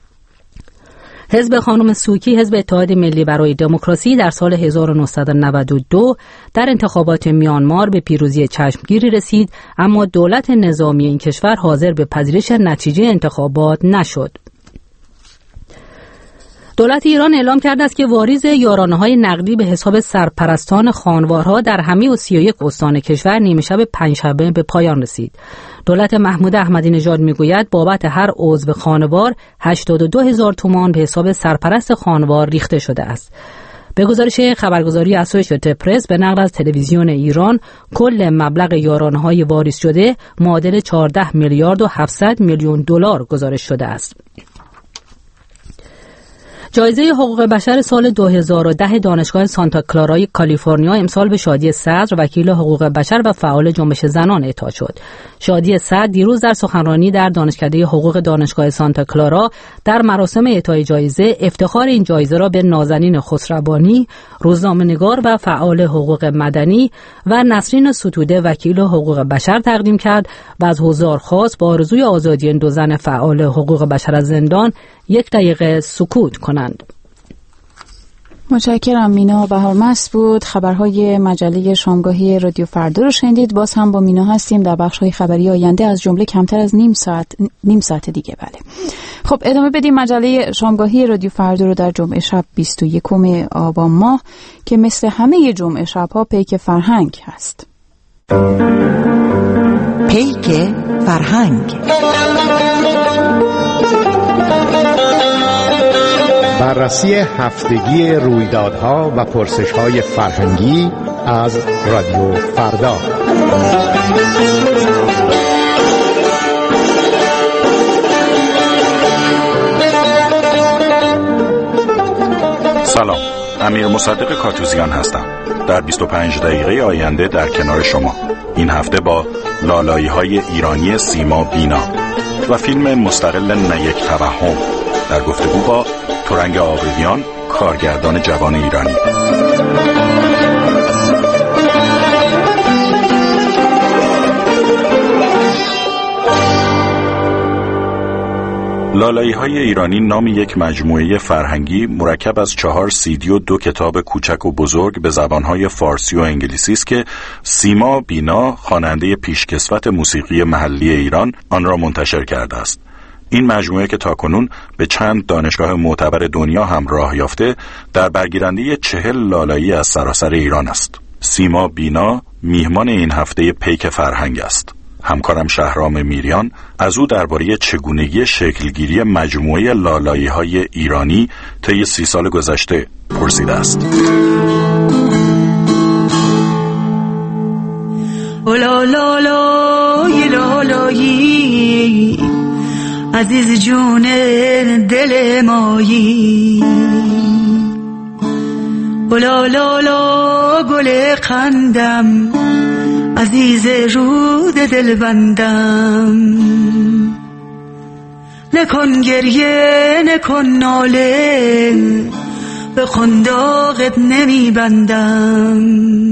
Speaker 19: حزب خانم سوکی، حزب اتحاد ملی برای دموکراسی، در سال هزار و نهصد و نود و دو در انتخابات میانمار به پیروزی چشمگیری رسید، اما دولت نظامی این کشور حاضر به پذیرش نتیجه انتخابات نشد. دولت ایران اعلام کرده است که واریز یارانه‌های نقدی به حساب سرپرستان خانوارها در همه و سی و یک استان کشور نیمه شب پنجشنبه به پایان رسید. دولت محمود احمدی نژاد میگوید بابت هر عضو خانوار هشتاد و دو هزار تومان به حساب سرپرست خانوار ریخته شده است. به گزارش خبرگزاری اسوشییتد پرس به نقل از تلویزیون ایران، کل مبلغ یارانه‌های واریز شده معادل چهارده میلیارد و هفتصد میلیون دلار گزارش شده است. جایزه حقوق بشر سال دو هزار و ده دانشگاه سانتا کلارای کالیفرنیا امسال به شادی صدر، وکیل حقوق بشر و فعال جنبش زنان اعطا شد. شادی صدر دیروز در سخنرانی در دانشکده حقوق دانشگاه سانتا کلارا در مراسم اعطای جایزه افتخار این جایزه را به نازنین خسروانی، روزنامه‌نگار و فعال حقوق مدنی و نسرین ستوده وکیل حقوق بشر تقدیم کرد و از حضار خواست با آرزوی آزادی این دو زن فعال حقوق بشر از زندان یک دقیقه سکوت کنند.
Speaker 3: متشکرم. مینا بهارمست بود. خبرهای مجله شامگاهی رادیو فردا رو شنیدید. باز هم با مینا هستیم در بخش‌های خبری آینده، از جمله کمتر از نیم ساعت نیم ساعت دیگه. بله. خب ادامه بدیم مجله شامگاهی رادیو فردا رو در جمعه شب بیست و یکم آبان ماه که مثل همه جمعه شب‌ها پیک فرهنگ هست.
Speaker 20: پیک فرهنگ.
Speaker 4: بررسی هفتگی رویدادها و پرسش‌های فرهنگی از رادیو فردا.
Speaker 21: سلام، امیر مصدق کاتوزیان هستم. در بیست و پنج دقیقه آینده در کنار شما. این هفته با لالایی‌های ایرانی سیما بینا و فیلم مستقل نه یک توهم در گفتگو با ترنگ آبرویان، کارگردان جوان ایرانی. لالایی‌های ایرانی نام یک مجموعه فرهنگی مرکب از چهار سیدی و دو کتاب کوچک و بزرگ به زبانهای فارسی و انگلیسی است که سیما بینا، خواننده پیشکسوت موسیقی محلی ایران، آن را منتشر کرده است. این مجموعه که تاکنون به چند دانشگاه معتبر دنیا هم راه یافته، در برگیرنده چهل لالایی از سراسر ایران است. سیما بینا میهمان این هفته پیک فرهنگ است. همکارم شهرام میریان از او درباره چگونگی شکلگیری مجموعه لالایی‌های ایرانی طی سی سال گذشته پرسیده است.
Speaker 2: عزیز جون دل مایی، بلا لالا گل قندم، عزیز رود دل بندم. نکن گریه نکن ناله، به قنداقت نمی بندم.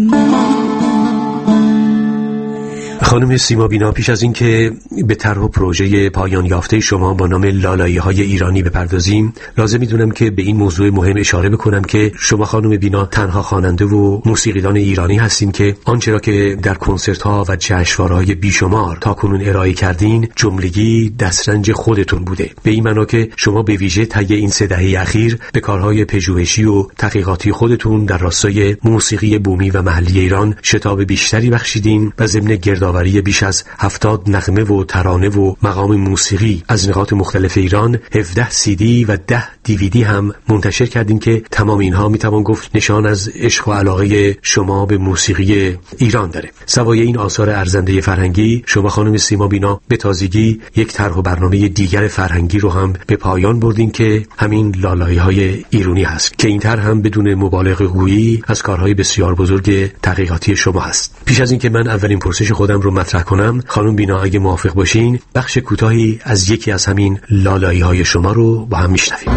Speaker 16: خانم سیما بینا، پیش از این که به طرح و پروژه پایان یافته شما با نام لالایی های ایرانی بپردازیم، لازم میدونم که به این موضوع مهم اشاره بکنم که شما خانم بینا تنها خواننده و موسیقیدان ایرانی هستین که آنچه را که در کنسرت ها و جشنواره‌های بیشمار تا کنون ارائه کردین جملگی دسترنج خودتون بوده. به این معنا که شما به ویژه طی این سه دهه اخیر به کارهای پژوهشی و تحقیقاتی خودتون در راستای موسیقی بومی و محلی ایران شتاب بیشتری بخشیدین و ضمن گردآوری بیش از هفتاد نغمه و ترانه و مقام موسیقی از نقاط مختلف ایران هفده سی دی و ده دیویدی هم منتشر کردین که تمام اینها میتوان گفت نشان از عشق و علاقه شما به موسیقی ایران داره. سوای این آثار ارزنده فرهنگی، شما خانم سیما بینا به تازگی یک طرح و برنامه دیگر فرهنگی رو هم به پایان بردین که همین لالایی های ایرانی هست که این طرح هم بدون مبالغه گویی از کارهای بسیار بزرگ تحقیقاتی شما هست. پیش از این که من اولین پرسش خودم رو مطرح کنم، خانم بینا اگه موافق باشین بخش کوتاهی از یکی از همین لالایی های شما رو با هم میشنویم.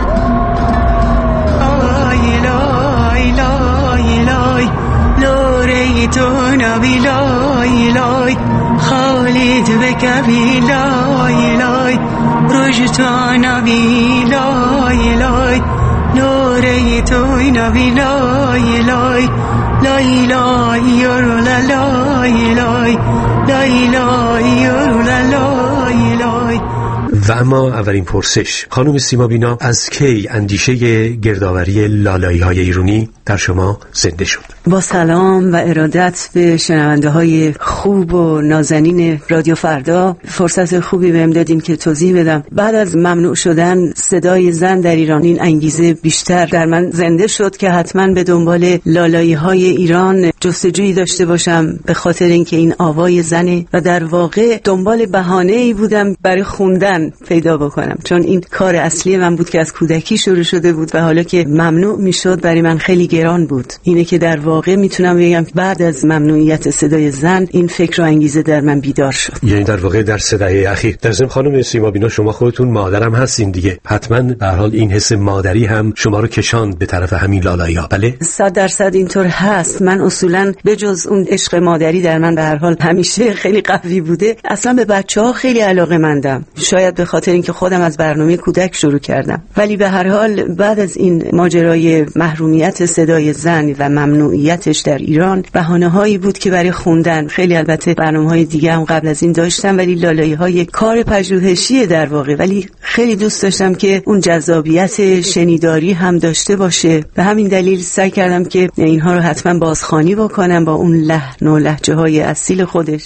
Speaker 2: لای لای لای لای لوری تو نبی لای لای خالد بکبی لای لای روش تو نبی لای لای لوری تو نبی لای لای لای لای یورو لای لای لای لای یورو لای لای.
Speaker 16: و اما اولین پرسش، خانم سیما بینا، از کی اندیشه گردآوری لالایی های ایرانی در شما زنده شد؟
Speaker 22: با سلام و ارادت به شنونده های خوب و نازنین رادیو فردا، فرصت خوبی بهم دادین که توضیح بدم. بعد از ممنوع شدن صدای زن در ایران، این انگیزه بیشتر در من زنده شد که حتما به دنبال لالایی های ایران جستجویی داشته باشم، به خاطر اینکه این آوای زنه و در واقع دنبال بهانه‌ای بودم برای خوندن پیدا بکنم، چون این کار اصلی من بود که از کودکی شروع شده بود و حالا که ممنوع میشد برای من خیلی گران بود. اینه که در واقع میتونم بگم بعد از ممنوعیت صدای زن این فکر و انگیزه در من بیدار شد.
Speaker 16: یعنی در واقع در سه دهه اخیر. در ضمن خانم سیما بینا، شما خودتون مادرم هستین دیگه، حتما به هر حال این حس مادری هم شما رو کشاند به طرف همین لالایی‌ها، بله؟
Speaker 22: صد درصد اینطور هست. من اصولا به جز اون عشق مادری در من به هر حال همیشه خیلی قوی بوده، اصلا به بچه‌ها خیلی علاقه‌مندم. شاید به خاطر اینکه خودم از برنامه کودک شروع کردم، ولی به هر حال بعد از این ماجرای محرومیت صدای زن و ممنوعیتش در ایران، بهانه‌هایی بود که برای خوندن، خیلی البته برنامه‌های دیگه هم قبل از این داشتم، ولی لالایی‌های کار پژوهشی در واقع، ولی خیلی دوست داشتم که اون جذابیت شنیداری هم داشته باشه. به همین دلیل سعی کردم که اینها رو حتما بازخوانی بکنم با اون لحن و لهجه‌های اصیل خودش.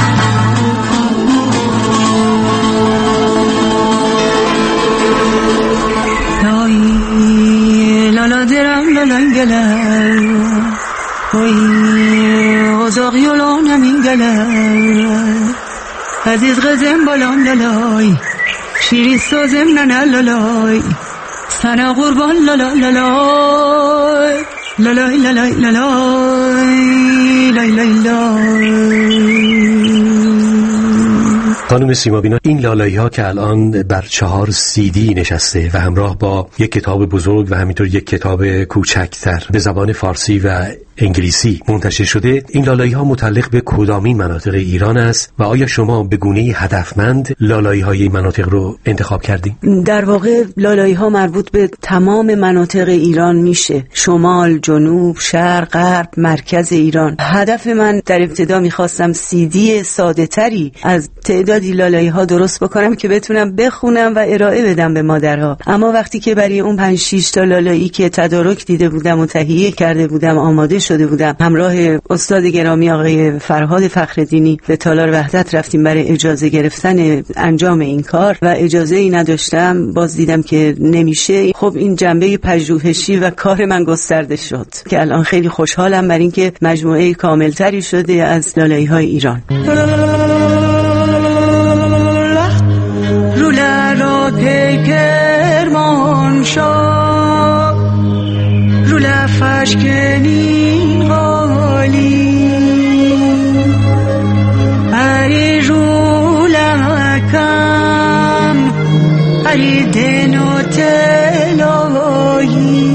Speaker 22: لالا درم لالا گلر وی غزاق یولان همین گلر عزیز غزم بالام لالای شیری سازم ننه لالای سنه قربان لالا لالای لالای لالای لالای لای لای لای.
Speaker 16: خانم سیما بینا، این لالایی ها که الان بر چهار سی دی نشسته و همراه با یک کتاب بزرگ و همینطور یک کتاب کوچکتر به زبان فارسی و انگلیسی منتشر شده، این لالایی ها متعلق به کدامین مناطق ایران است و آیا شما به گونه‌ای هدفمند لالایی های مناطق رو انتخاب کردین؟
Speaker 22: در واقع لالایی ها مربوط به تمام مناطق ایران میشه، شمال، جنوب، شرق، غرب، مرکز ایران. هدف من در ابتدا میخواستم سی دی ساده تری از تعدادی لالایی ها درست بکنم که بتونم بخونم و ارائه بدم به مادرها، اما وقتی که برای اون پنج شش تا لالایی که تدارک دیده بودم و تهیه کرده بودم آماده شده بودم، همراه استاد گرامی آقای فرهاد فخردینی به تالار وحدت رفتیم برای اجازه گرفتن انجام این کار و اجازه ای نداشتم. باز دیدم که نمیشه. خب این جنبه پژوهشی و کار من گسترده شد که الان خیلی خوشحالم بر اینکه مجموعه کاملتری شده از لالایی های ایران.
Speaker 2: پیکرمان شا رو لفش کنین غالی اری رو لکم اری دنو تلایی.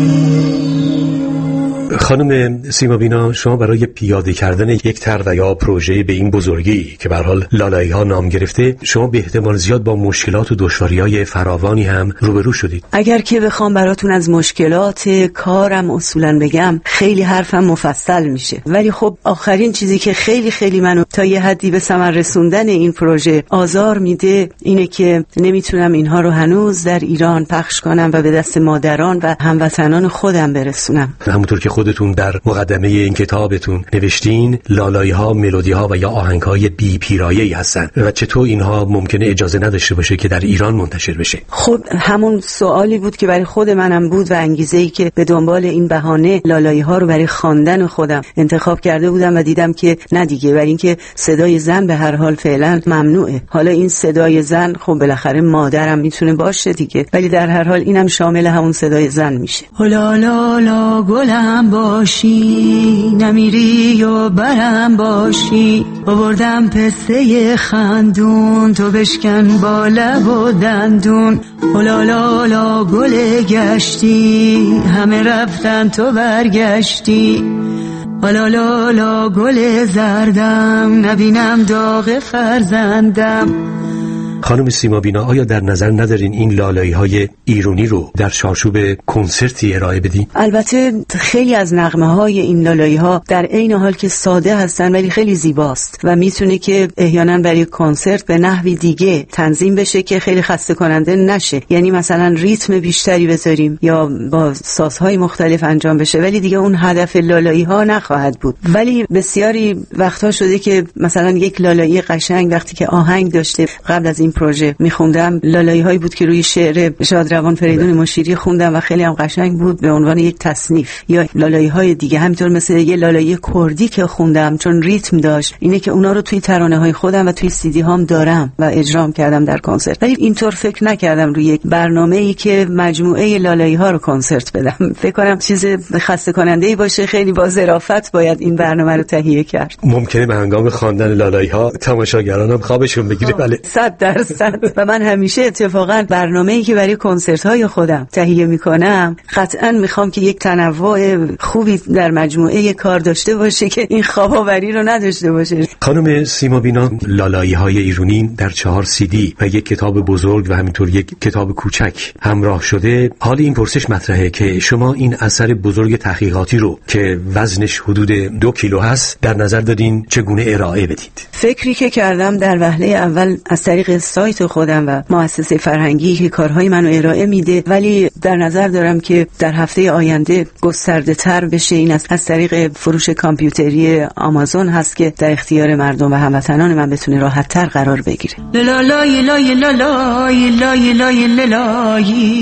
Speaker 16: خانم سیما بینا، شما برای پیاده کردن یک طرح و یا پروژه به این بزرگی که به هر حال لالایی ها نام گرفته، شما به احتمال زیاد با مشکلات و دشواری‌های فراوانی هم روبرو شدید.
Speaker 22: اگر که بخوام براتون از مشکلات کارم اصولا بگم خیلی حرفم مفصل میشه، ولی خب آخرین چیزی که خیلی خیلی منو تا یه حدی به ثمر رسوندن این پروژه آزار میده اینه که نمیتونم اینها رو هنوز در ایران پخش کنم و به دست مادران و هموطنان خودم برسونم.
Speaker 16: همونطور که خودتون در مقدمه این کتابتون نوشتین، لالایی ها ملودی ها و یا آهنگ های بی پیرایه‌ای هستن و چطور اینها ممکنه اجازه نداشته باشه که در ایران منتشر بشه؟
Speaker 22: خب همون سوالی بود که برای خود منم بود و انگیزه‌ای که به دنبال این بهانه لالایی ها رو برای خواندن خودم انتخاب کرده بودم و دیدم که نه دیگه، برای اینکه صدای زن به هر حال فعلا ممنوعه. حالا این صدای زن خب بالاخره مادرم میتونه باشه دیگه، ولی در هر حال اینم شامل همون صدای زن میشه.
Speaker 2: لا لا لا گلم باشی نمیری و برم باشی، ببردم پسته خندون تو بشکن با لب و دندون. لا لا لا گل گشتی همه رفتن تو برگشتی، لا لا لا گل زردم نبینم داغ فرزندم.
Speaker 16: خانم سیما بینا، آیا در نظر ندارین این لالایی های ایرانی رو در چارچوب کنسرتی ارائه بدین؟
Speaker 22: البته خیلی از نغمه های این لالایی ها در عین حال که ساده هستن ولی خیلی زیباست و میتونه که احیانا برای کنسرت به نحوی دیگه تنظیم بشه که خیلی خسته کننده نشه، یعنی مثلا ریتم بیشتری بذاریم یا با سازهای مختلف انجام بشه، ولی دیگه اون هدف لالایی ها نخواهد بود. ولی بسیاری وقتها شده که مثلا یک لالایی قشنگ وقتی که آهنگ داشته، قبل از این پروژه میخوندم لالایی هایی بود که روی شعر شادروان فریدون مشیری خوندم و خیلی هم قشنگ بود به عنوان یک تصنیف، یا لالایی های دیگه همینطور مثل یه لالایی کردی که خوندم چون ریتم داشت، اینه که اونا رو توی ترانه های خودم و توی سی دی هام دارم و اجرام کردم در کنسرت. ولی اینطور فکر نکردم روی یک برنامه‌ای که مجموعه لالایی ها رو کنسرت بدم. فکر کنم چیز خسته کننده‌ای باشه، خیلی با ظرافت باید این برنامه رو تهیه کرد.
Speaker 16: ممکنه به هنگام خواندن لالایی ها تماشاگرانم خوابشون بگیره. بله
Speaker 22: صد درصد. و من همیشه اتفاقا برنامه‌ای که برای کنسرت‌های خودم تهیه می‌کنم قطعاً می‌خوام که یک تنوع خوبی در مجموعه کار داشته باشه که این خواب‌آوری رو نداشته باشه.
Speaker 16: خانم سیما بینا، لالایی‌های ایرانی در چهار سی دی و یک کتاب بزرگ و همینطور یک کتاب کوچک همراه شده. حال این پرسش مطرحه که شما این اثر بزرگ تحقیقاتی رو که وزنش حدود دو کیلو هست در نظر دارین چگونه ارائه بدید؟
Speaker 22: فکری که کردم در وهله اول از طریق سایت خودم و مؤسسه فرهنگی که کارهای منو ارائه میده، ولی در نظر دارم که در هفته آینده گسترده تر بشه. این از, از طریق فروش کامپیوتری آمازون هست که در اختیار مردم و هموطنان من بتونه راحت تر قرار بگیره.
Speaker 2: لا لا لا لا لا لا لا لا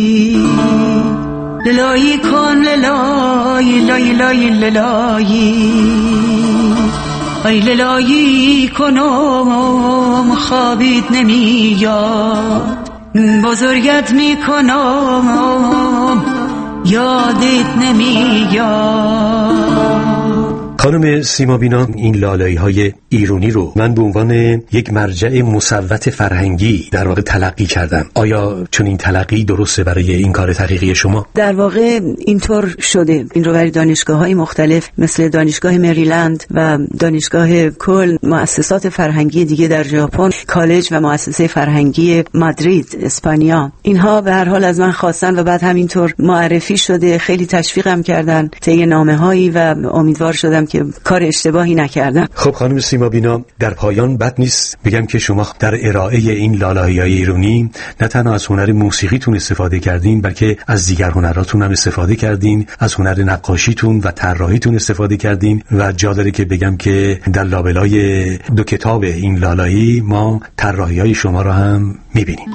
Speaker 2: للایی کن للایی لای لای للایی ای للایی کنم خوابید نمیاد، بزرگت میکنم یادت نمیاد.
Speaker 16: خانم سیما بینا، این لالایی های ایرانی رو من به عنوان یک مرجع مصوت فرهنگی در واقع تلقی کردم. آیا چون این تلقی درسته برای این کار تحقیقی شما؟
Speaker 22: در واقع اینطور شده. این رو برای دانشگاه‌های مختلف مثل دانشگاه مریلند و دانشگاه کل، مؤسسات فرهنگی دیگه در ژاپن، کالج و مؤسسه فرهنگی مادرید اسپانیا، اینها به هر حال از من خواستن و بعد همینطور معرفی شده. خیلی تشویقم کردن طی نامه‌هایی و امیدوار شدم که کار اشتباهی نکردم.
Speaker 16: خب خانم سیما بینا، در پایان بد نیست بگم که شما در ارائه این لالایی‌های ایرانی نه تنها از هنر موسیقیتون استفاده کردین، بلکه از دیگر هنراتون هم استفاده کردین، از هنر نقاشیتون و طراحیتون استفاده کردین و جا داره که بگم که در لابلای دو کتاب این لالایی ما طراحی‌های شما رو هم می‌بینیم.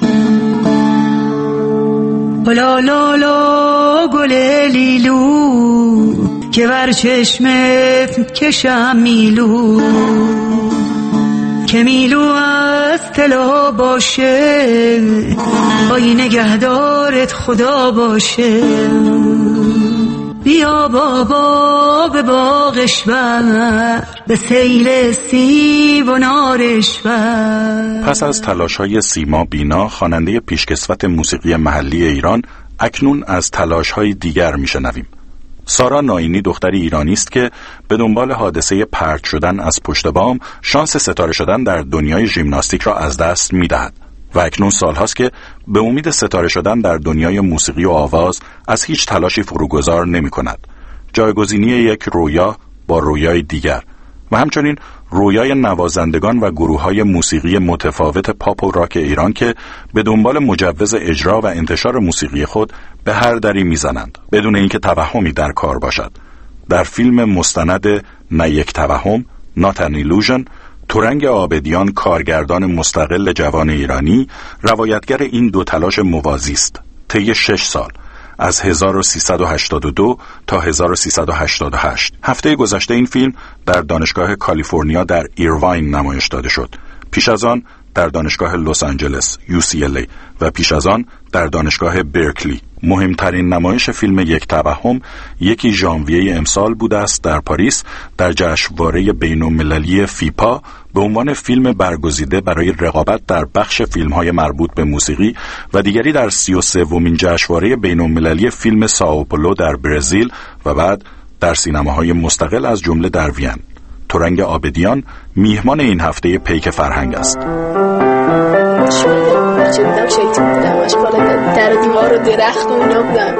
Speaker 2: لا لا لا گل لیلو که بر چشمت کشم میلو، که میلو از طلا باشه بای نگهدارت خدا باشه بیا بابا به باغش بر به سیل سیب و نارش بر.
Speaker 21: پس از تلاش‌های سیما بینا خواننده پیشکسوت موسیقی محلی ایران، اکنون از تلاش‌های دیگر میشنویم. سارا ناینی دختری ایرانی است که به دنبال حادثه پرت شدن از پشت بام شانس ستاره شدن در دنیای ژیمناستیک را از دست می‌دهد و اکنون سالهاست که به امید ستاره شدن در دنیای موسیقی و آواز از هیچ تلاشی فروگذار نمی‌کند. جایگزینی یک رویا با رویای دیگر و همچنین رویای نوازندگان و گروه‌های موسیقی متفاوت پاپ و راک ایران که به دنبال مجوز اجرا و انتشار موسیقی خود به هر دری میزنند بدون اینکه توهمی در کار باشد. در فیلم مستند نه یک توهم Not an Illusion، ترنگ عابدیان کارگردان مستقل جوان ایرانی روایتگر این دو تلاش موازی است طی شش سال از هزار و سیصد و هشتاد و دو تا هزار و سیصد و هشتاد و هشت. هفته گذشته این فیلم در دانشگاه کالیفرنیا در ایرواین نمایش داده شد. پیش از آن در دانشگاه لس آنجلس یو سی ال ای و پیش از آن در دانشگاه برکلی. مهمترین نمایش فیلم یک توهم یکی ژانویه امسال بوده است در پاریس در جشنواره بین‌المللی فیپا به عنوان فیلم برگزیده برای رقابت در بخش فیلم‌های مربوط به موسیقی و دیگری در سی و سومین جشنواره بین‌المللی فیلم سائوپولو در برزیل و بعد در سینماهای مستقل از جمله در وین. ترنگ عابدیان میهمان این هفته پیک فرهنگ است.
Speaker 1: چه بودم شیطون بودم باش بالا در دیوار و درخت و اینا بودم.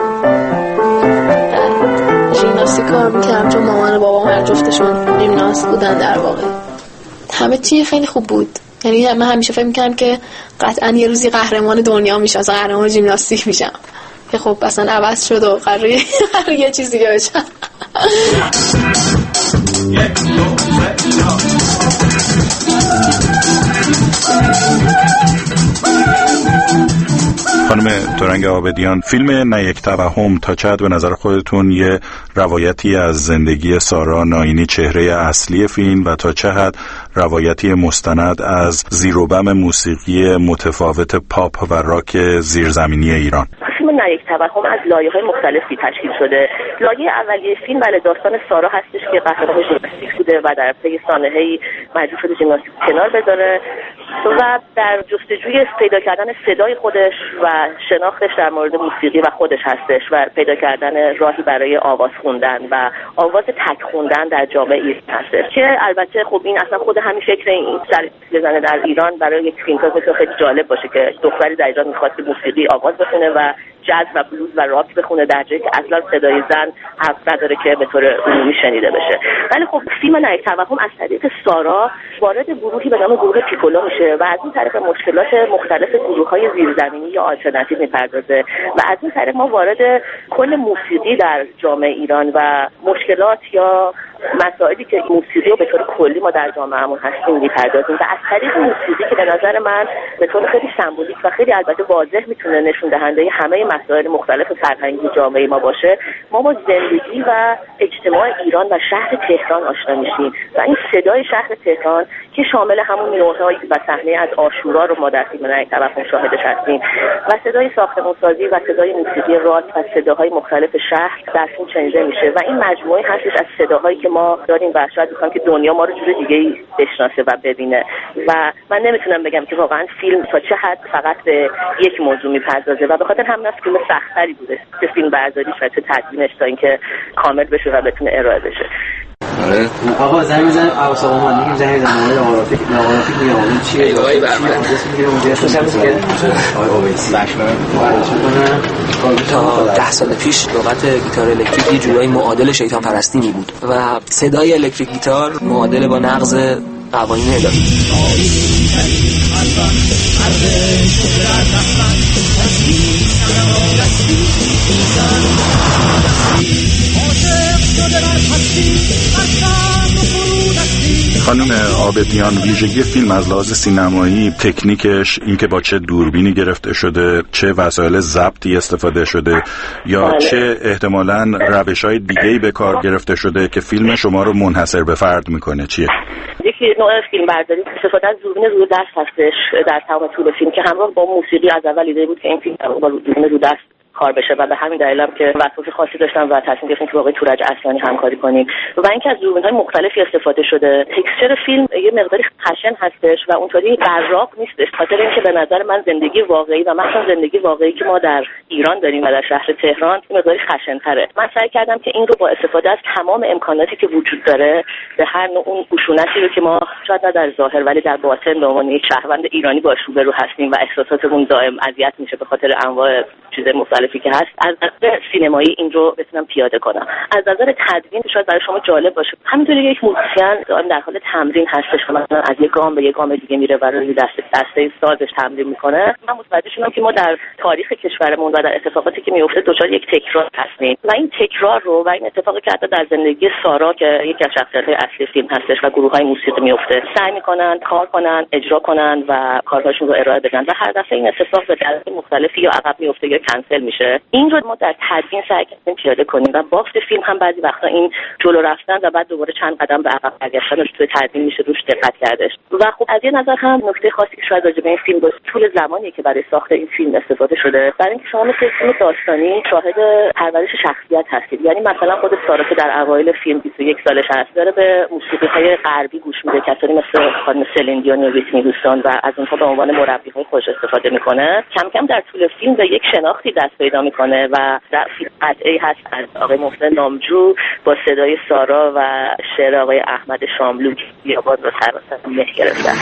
Speaker 1: ژیمناستی کار میکردم چون مامان و بابام هر جفتشون ژیمناست بودن. در واقع همه چی خیلی خوب بود. یعنی من همیشه فکر میکردم که قطعا یه روزی قهرمان دنیا میشم، اصلا قهرمان ژیمناستیک میشم که خب اصلا عوض شد و قراره قراره یه چیز دیگه بشم.
Speaker 21: خانم ترنگ عابدیان، فیلم نه یک توهم تا چه حد به نظر خودتون یه روایتی از زندگی سارا ناینی چهره اصلی فیلم و تا چه حد روایتی مستند از زیر و بم موسیقی متفاوت پاپ و راک زیرزمینی ایران؟
Speaker 6: فیلم نه یک توهم از لایه‌های مختلفی تشکیل شده. لایه اولیه فیلم بله داستان سارا هستش که قهرمان ژیمناستیک بوده و در پی سانحه‌ای مجبور شده ژیمناستیک کنار بذاره و در جستجوی پیدا کردن صدای خودش و شناختش در مورد موسیقی و خودش هستش و پیدا کردن راهی برای آواز خوندن و آواز تک خوندن در جامعه ایران هستش که البته خب این اصلا خود همین فکر این سر بزنه در ایران برای یک فیلمساز خیلی جالب باشه که دختری در ایران می‌خواد که موسیقی آواز بخونه و جاز و بلوز و راک بخونه در جایی که اصلا صدای زن حق نداره که به طور عمومی شنیده بشه. ولی خب فیلم نه یک توهم از طریق سارا وارد گروهی به نام گروه پیکولو میشه و از این طریق مشکلات مختلف گروه‌های زیرزمینی یا آلترناتیو میپردازه و از این طریق ما وارد کل موسیقی در جامعه ایران و مشکلات یا مسائلی که موسیقی رو به طور کلی ما در جامعهمون هستیم میپردازیم و از طریق موسیقی که به نظر من به طور خیلی سمبولیک و خیلی البته واضح میتونه نشون دهنده همه مسائل مختلف فرهنگی جامعه ما باشه، ما با زندگی و اجتماع ایران و شهر تهران آشنا میشیم و این صدای شهر تهران که شامل همون نوحه‌ای و صحنه از عاشورا رو ما در فیلم نه یک توهم شاهدش هستیم و صدای ساختمان‌سازی و صدای موسیقی راک و صداهای مختلف شهر در فیلم شنیده میشه و این مجموعه هستش از صداهایی که ما داریم و شاید می‌خوام که دنیا ما رو جور دیگه‌ای بشناسه و ببینه و من نمیتونم بگم که واقعا فیلم تا چه حد فقط به یک موضوع میپردازه و به خاطر همین است فیلم سخت‌تری بوده که فیلم برداریش و چه تدوینش تا اینکه کامل بشه و بتونه ارائه بشه.
Speaker 23: آره آقا زنگ بزن آقا آقا من میگم زنگ بزن مورد آقا ناقافی میام چیه ایوای برنامه میگم اونجا خوشم میاد آقا اویسی
Speaker 24: تا ده سال پیش لغت گیتار الکتریک یه جورایی معادل شیطان پرستی می بود و صدای الکتریک گیتار معادل با نقض قوانین الهی.
Speaker 21: خانم عابدیان، ویژگی فیلم از لحاظ سینمایی، تکنیکش، اینکه با چه دوربینی گرفته شده، چه وسایل ضبطی استفاده شده یا بله. چه احتمالاً روش‌های دیگه‌ای به کار گرفته شده که فیلم شما رو منحصر به فرد میکنه چیه؟
Speaker 6: یکی نوع فیلم برداری استفاده از دوربین رو دست هستش در تمام طول فیلم که همراه با موسیقی از اول ایده بود که این فیلم با دوربین رو دست کار بشه و به همین دلیلم که وسواس خاصی داشتم و تصمیم گرفتیم که با آقای تورج اصلانی همکاری کنیم و اینکه از دوربین‌های مختلفی استفاده شده. تکسچر فیلم یه مقداری خشن هستش و اونطوری براق نیستش، خاطر اینکه به نظر من زندگی واقعی و مثلا زندگی واقعی که ما در ایران داریم و در شهر تهران یه مقداری خشن‌تره. من سعی کردم که این رو با استفاده از تمام امکاناتی که وجود داره به هر نوع اون خشونتی رو که ما شاید نه در ظاهر ولی در باطن به عنوان یک شهروند ایرانی باش روبرو هستیم و احساساتمون دائم اذیت میشه به خاطر انواع چیز مختلفی که هست، از نظر سینمایی این رو بتونم پیاده کنم. از نظر تدوین شاید برای شما جالب باشه، همینطوری یک موزیسین دائم در حال تمرین هستش که مثلا از یک گام به یک گام دیگه میره و روی دسته دسته سازش تمرین میکنه. من متوجه شدم که ما در تاریخ کشورمون و در اتفاقاتی که میفته دچار یک تکرار هستیم و این تکرار رو و این اتفاقی که حتی در زندگی سارا که یکی از شخصیت‌های اصلی فیلم هستش و گروه‌های موسیقی میفته سعی میکنن کار کنن، اجرا کنن و کارهاشون رو ارائه بدن و هر دفعه این اتفاق به دلیل مختلفی یا عقب میفته یا کنسل میشه. این رو ما در تدوین سعی کردیم پیاده کنیم و بافت فیلم هم بعضی وقتا این جلو رفتن و بعد دوباره چند قدم به عقب برگشتن رو توی تدوین میشه روش دقت کردش. و خب از یه نظر هم نکته خاصی که شاید راجع به این فیلم باشه طول زمانی که برای ساخت این فیلم استفاده شده، برای اینکه شما مثل فیلم داستانی شاهد پرورش شخصیت هستید. یعنی مثلا خود سارا که در اوایل فیلم بیست و یک سالش هست داره به موسیقی‌های غربی گوش میده، کسانی مثل خانم سلین دیون و ویتنی هیوستون و از اونها به عنوان مربی‌های خودش استفاده میکنه. کم کم در طول فیلم به یک شناختی دست پیدا میکنه و در فیلم قطعی هست از آقای محسن نامجو با صدای سارا و شعر آقای احمد شاملو که بیابان رو سراسر مه گرفتن.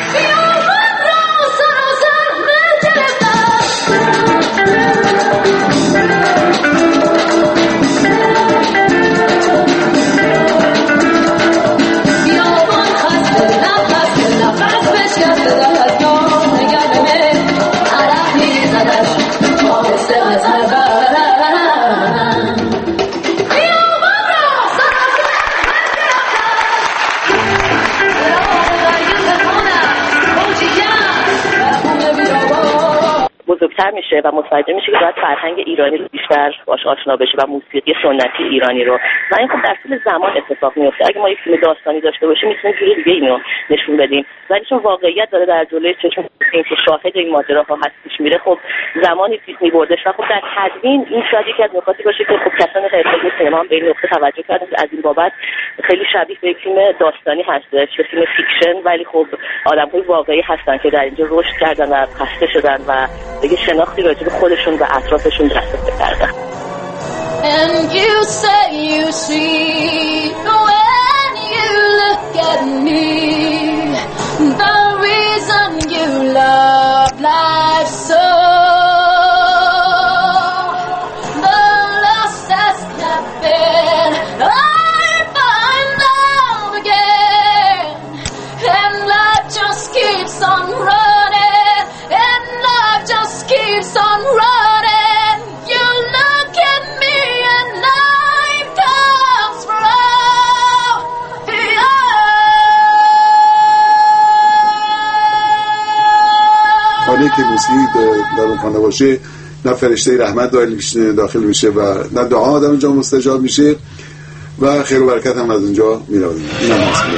Speaker 6: بزرگتر میشه و متوجه میشه که باید فرهنگ ایرانی رو بیشتر باش آشنا بشه و موسیقی سنتی ایرانی رو و این خب در طول زمان اتفاق میفته. اگه ما یک فیلم داستانی داشته باشیم میتونیم جوری دیگه اینو نشون بدیم، ولی چون واقعیت داره در جلوی چشم که شاهد این ماجراها هست پیش میره، خب زمانی پیش میبردش و خب در تدوین این شاید یکی از نکاتی باشه که خب کسان غیرفنی سینما هم به این نکته توجه کردن که از این بابت خیلی شبیه به یک فیلم داستانی هستش، به فیلم فیکشن، ولی خب آدم‌های واقعی هستن که در اینجا رشد کردن و خسته شدن و دیگه شناختی راجع به خودشون و اطرافشون دست کردن.
Speaker 5: And you say you see when you look at me the reason you love life so the lost has happened I find love again and life just keeps on running and life just keeps on running you look at me and life comes from the
Speaker 7: خانه که موسیقی در اون خانه باشه نه فرشته رحمت داخل میشه و نه دعا در اونجا مستجاب میشه و خیر و برکت هم از اونجا میاد. این هم هست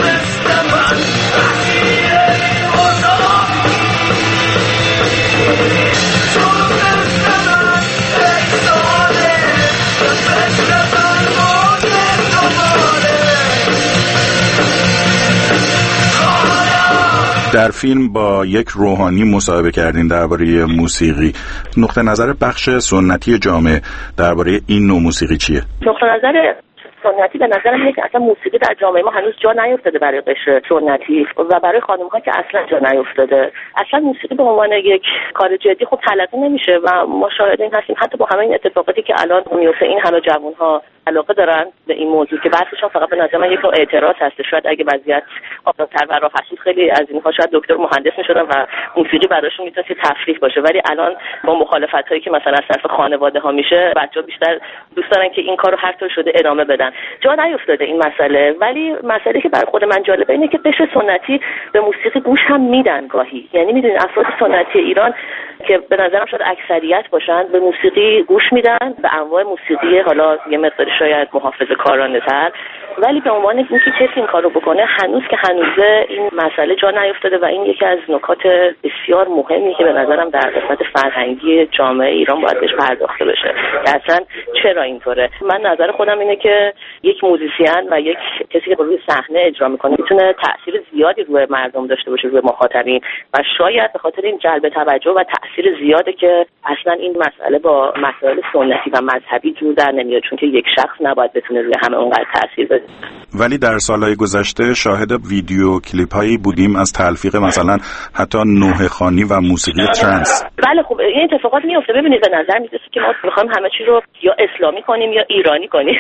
Speaker 21: در فیلم با یک روحانی مصاحبه کردین درباره موسیقی. نقطه نظر بخش سنتی جامعه درباره این نوع موسیقی چیه؟
Speaker 6: نقطه نظر سنتی به نظرم اینه که اصلا موسیقی در جامعه ما هنوز جا نیفتاده برای قشر سنتی و برای خانم‌ها که اصلا جا نیفتاده. اصلا موسیقی به عنوان یک کار جدی خب تلقی نمیشه و ما شاهد این هستیم حتی با همه این اتفاقاتی که الان میفته این همه جوان‌ها علاقه دارن به این موضوع که بعضیشون فقط به نظر من یک نوع اعتراض هست. شاید اگه وضعیت آسان‌تر و راحت خیلی از اینها شاید دکتر مهندس می‌شدن و موسیقی براشون میتونه تفریح باشه، ولی الان با مخالفت‌هایی که مثلا از طرف خانواده‌ها میشه بچه‌ها بیشتر دوست دارن که این کارو هر طور شده ادامه بدن. جا نیفتاده این مسئله، ولی مسئله که برای خود من جالبه اینه که قشر سنتی به موسیقی گوش هم میدن گاهی. یعنی میدونید افراد سنتی ایران که به نظرم شاید اکثریت باشن به موسیقی گوش میدن، به انواع موسیقی حالا یه مقدار شاید محافظه کارانه تر، ولی به عنوان اینکه کسی این کارو بکنه هنوز که هنوزه این مسئله جا نیفتاده و این یکی از نکات بسیار مهمی که به نظرم در قسمت فرهنگی جامعه ایران باید بهش پرداخته بشه. اصلا چرا اینطوره؟ من نظر خودم اینه که یک موزیسین و یک کسی که روی صحنه اجرا میکنه میتونه تاثیر زیادی روی مردم داشته باشه، روی مخاطبین، و شاید به خاطر این جلب توجه و تاثیر زیاده که اصلا این مسئله با مسائل سنتی و مذهبی جور در نمیاد، چون که یک شخص نباید بتونه روی همه اونقدر تاثیر بذاره.
Speaker 21: ولی در سالهای گذشته شاهد ویدیو کلیپ هایی بودیم از تلفیق مثلا حتی نوحه خوانی و موسیقی ترنس.
Speaker 6: بله خب این اتفاقات میفته. ببینید به نظر میاد که ما میخوایم همه چی رو یا اسلامی کنیم یا ایرانی کنیم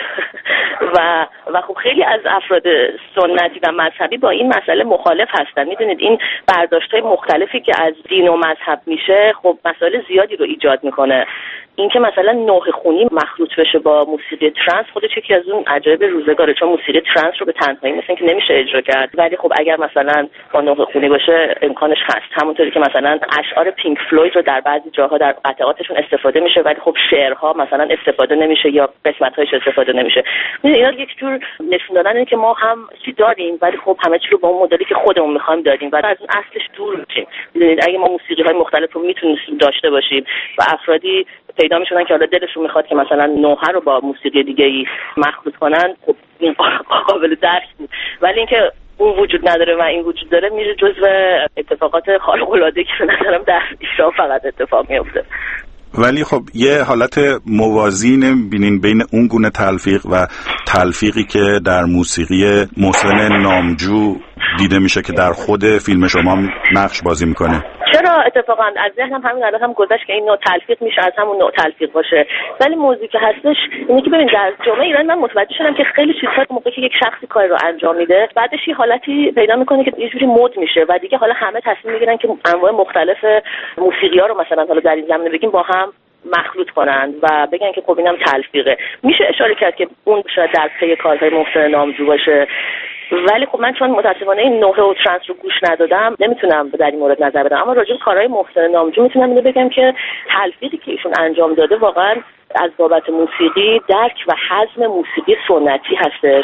Speaker 6: و و خب خیلی از افراد سنتی و مذهبی با این مسئله مخالف هستن. میدونید این برداشت‌های مختلفی که از دین و مذهب میشه خب مسائل زیادی رو ایجاد میکنه. اینکه مثلا نوحه خونی مخلوط بشه با موسیقی ترنس خودش یکی از اون عجایب روزگاره، چون موسیقی ترنس رو به تنهایی مثلا که نمیشه اجرا کرد، ولی خب اگر مثلا با نوحه خونی باشه امکانش هست. همونطوری که مثلا اشعار پینک فلوید رو در بعضی جاها در قطعاتشون استفاده میشه ولی خب شعرها مثلا استفاده نمیشه یا قسمت‌هاش استفاده نمیشه. اینا یک جور نشون دادن اینه که ما هم چی داریم ولی خب همه چی رو با اون مدلی که خودمون می‌خوایم داریم و از اون اصلش دور میشیم. می‌دونید اگه ما موسیقی‌های مختلف رو میتونیم داشته باشیم و افرادی پیدا میشدن که حالا دلشون میخواد که مثلا نوحه رو با موسیقی دیگه‌ای مخلوط کنن، خب این قابل درک بود. ولی اینکه اون وجود نداره و این وجود داره میشه جزو اتفاقات خارق‌العاده که به نظرم در ایران فقط اتفاق میفته.
Speaker 21: ولی خب یه حالت موازی نمی‌بینین بین اون گونه تلفیق و تلفیقی که در موسیقی محسن نامجو دیده میشه که در خود فیلم شما نقش بازی میکنه؟
Speaker 6: چرا اتفاقا از ذهنم همین الان هم گذشت که این نوع تلفیق میشه از همون نوع تلفیق باشه، ولی موضوعی که هستش اینه که ببین در جامعه ایران من متوجه شدم که خیلی چیزها موقعی که یک شخصی کار رو انجام میده بعدش یه حالتی پیدا میکنه که یه جوری مد میشه و دیگه حالا همه تصمیم میگیرن که انواع مختلف موسیقی‌ها رو مثلا حالا در این زمینه بگیم با هم مخلوط کنند و بگن که خب اینم تلفیقه. میشه اشاره کرد که اون شاید در پی کارهای محسن نامجو باشه، ولی خب من چون متاسفانه این نوحه و ترنس رو گوش ندادم نمیتونم در این مورد نظر بدم، اما راجع به کارهای محسن نامجو میتونم اینو بگم که تلفیقی که ایشون انجام داده واقعا از بابت موسیقی درک و هضم موسیقی سنتی هستش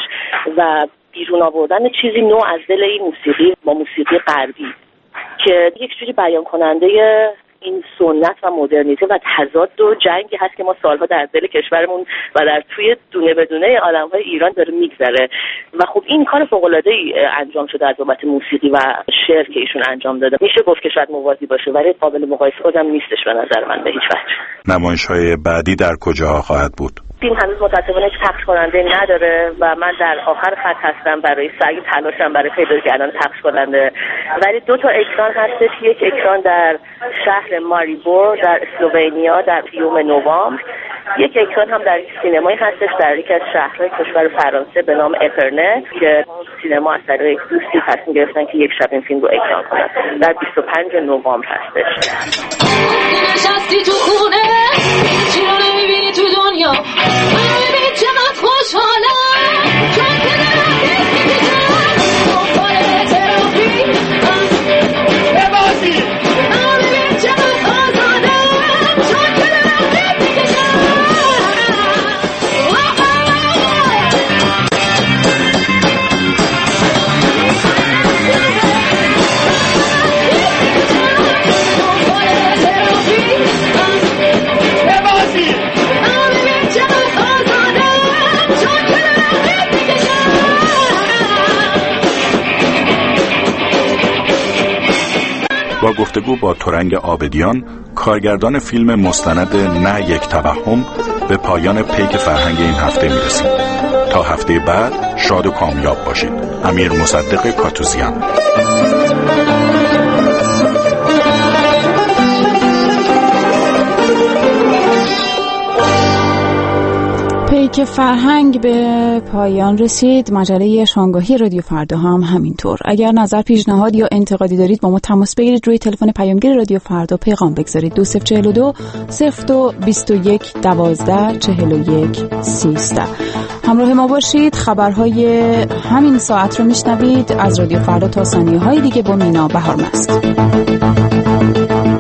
Speaker 6: و بیرون آوردن چیزی نو از دل این موسیقی با موسیقی غربی که یک جوری بیان کننده این سنت و مدرنیته و تضاد و جنگی هست که ما سالها در دل کشورمون و در توی دونه بدونه آدم‌های ایران داره میگذره و خب این کار فوق‌العاده‌ای انجام شده از بابت موسیقی و شعر که ایشون انجام داده. میشه گفت که شاید موازی باشه ولی قابل مقایسه بازم نیستش به نظر من به هیچ وجه.
Speaker 21: نمایش‌های بعدی در کجاها خواهد بود؟
Speaker 6: فیلم هنوز متاسفانه هیچ پخش کننده نداره و من در آخر خط هستم برای سعی تلاشم برای پیدا کردن پخش کننده، ولی دو تا اکران هستش. یک اکران در شهر ماریبور در اسلوونیا در یوم نوامبر، یک اکران هم در سینمایی هستش در یک از شهرهای کشور فرانسه به نام اپرنه که سینما از طریق یک دوستی تصمیم گرفتن که یک شب این فیلم رو اکران کنن. در بیست و پنجم نوامبر هستش.
Speaker 5: نشستی تو خونه چی رو نمیبینی تو دنیا، منو ببین چقدر خوشحالم چون که دارم دیست میکشم دنبال تراپی ببازی، منو ببین چقدر آزادم چون که دارم دیست میکشم.
Speaker 21: با گفتگو با ترنگ عابدیان کارگردان فیلم مستند نه یک توهم به پایان پیک فرهنگ این هفته میرسیم. تا هفته بعد شاد و کامیاب باشید. امیر مصدق کاتوزیان.
Speaker 3: پیک فرهنگ به پایان رسید. مجله شامگاهی رادیو فردا هم همینطور. اگر نظر، پیشنهاد یا انتقادی دارید با ما تماس بگیرید. روی تلفن پیامگیر رادیو فردا پیغام بگذارید. دو صفر چهل و دو صفر دو بیست و یک دوازده چهل و یک سیزده. همراه ما باشید. خبرهای همین ساعت رو میشنوید از رادیو فردا تا ثانیه های دیگه با مینا بهارمست.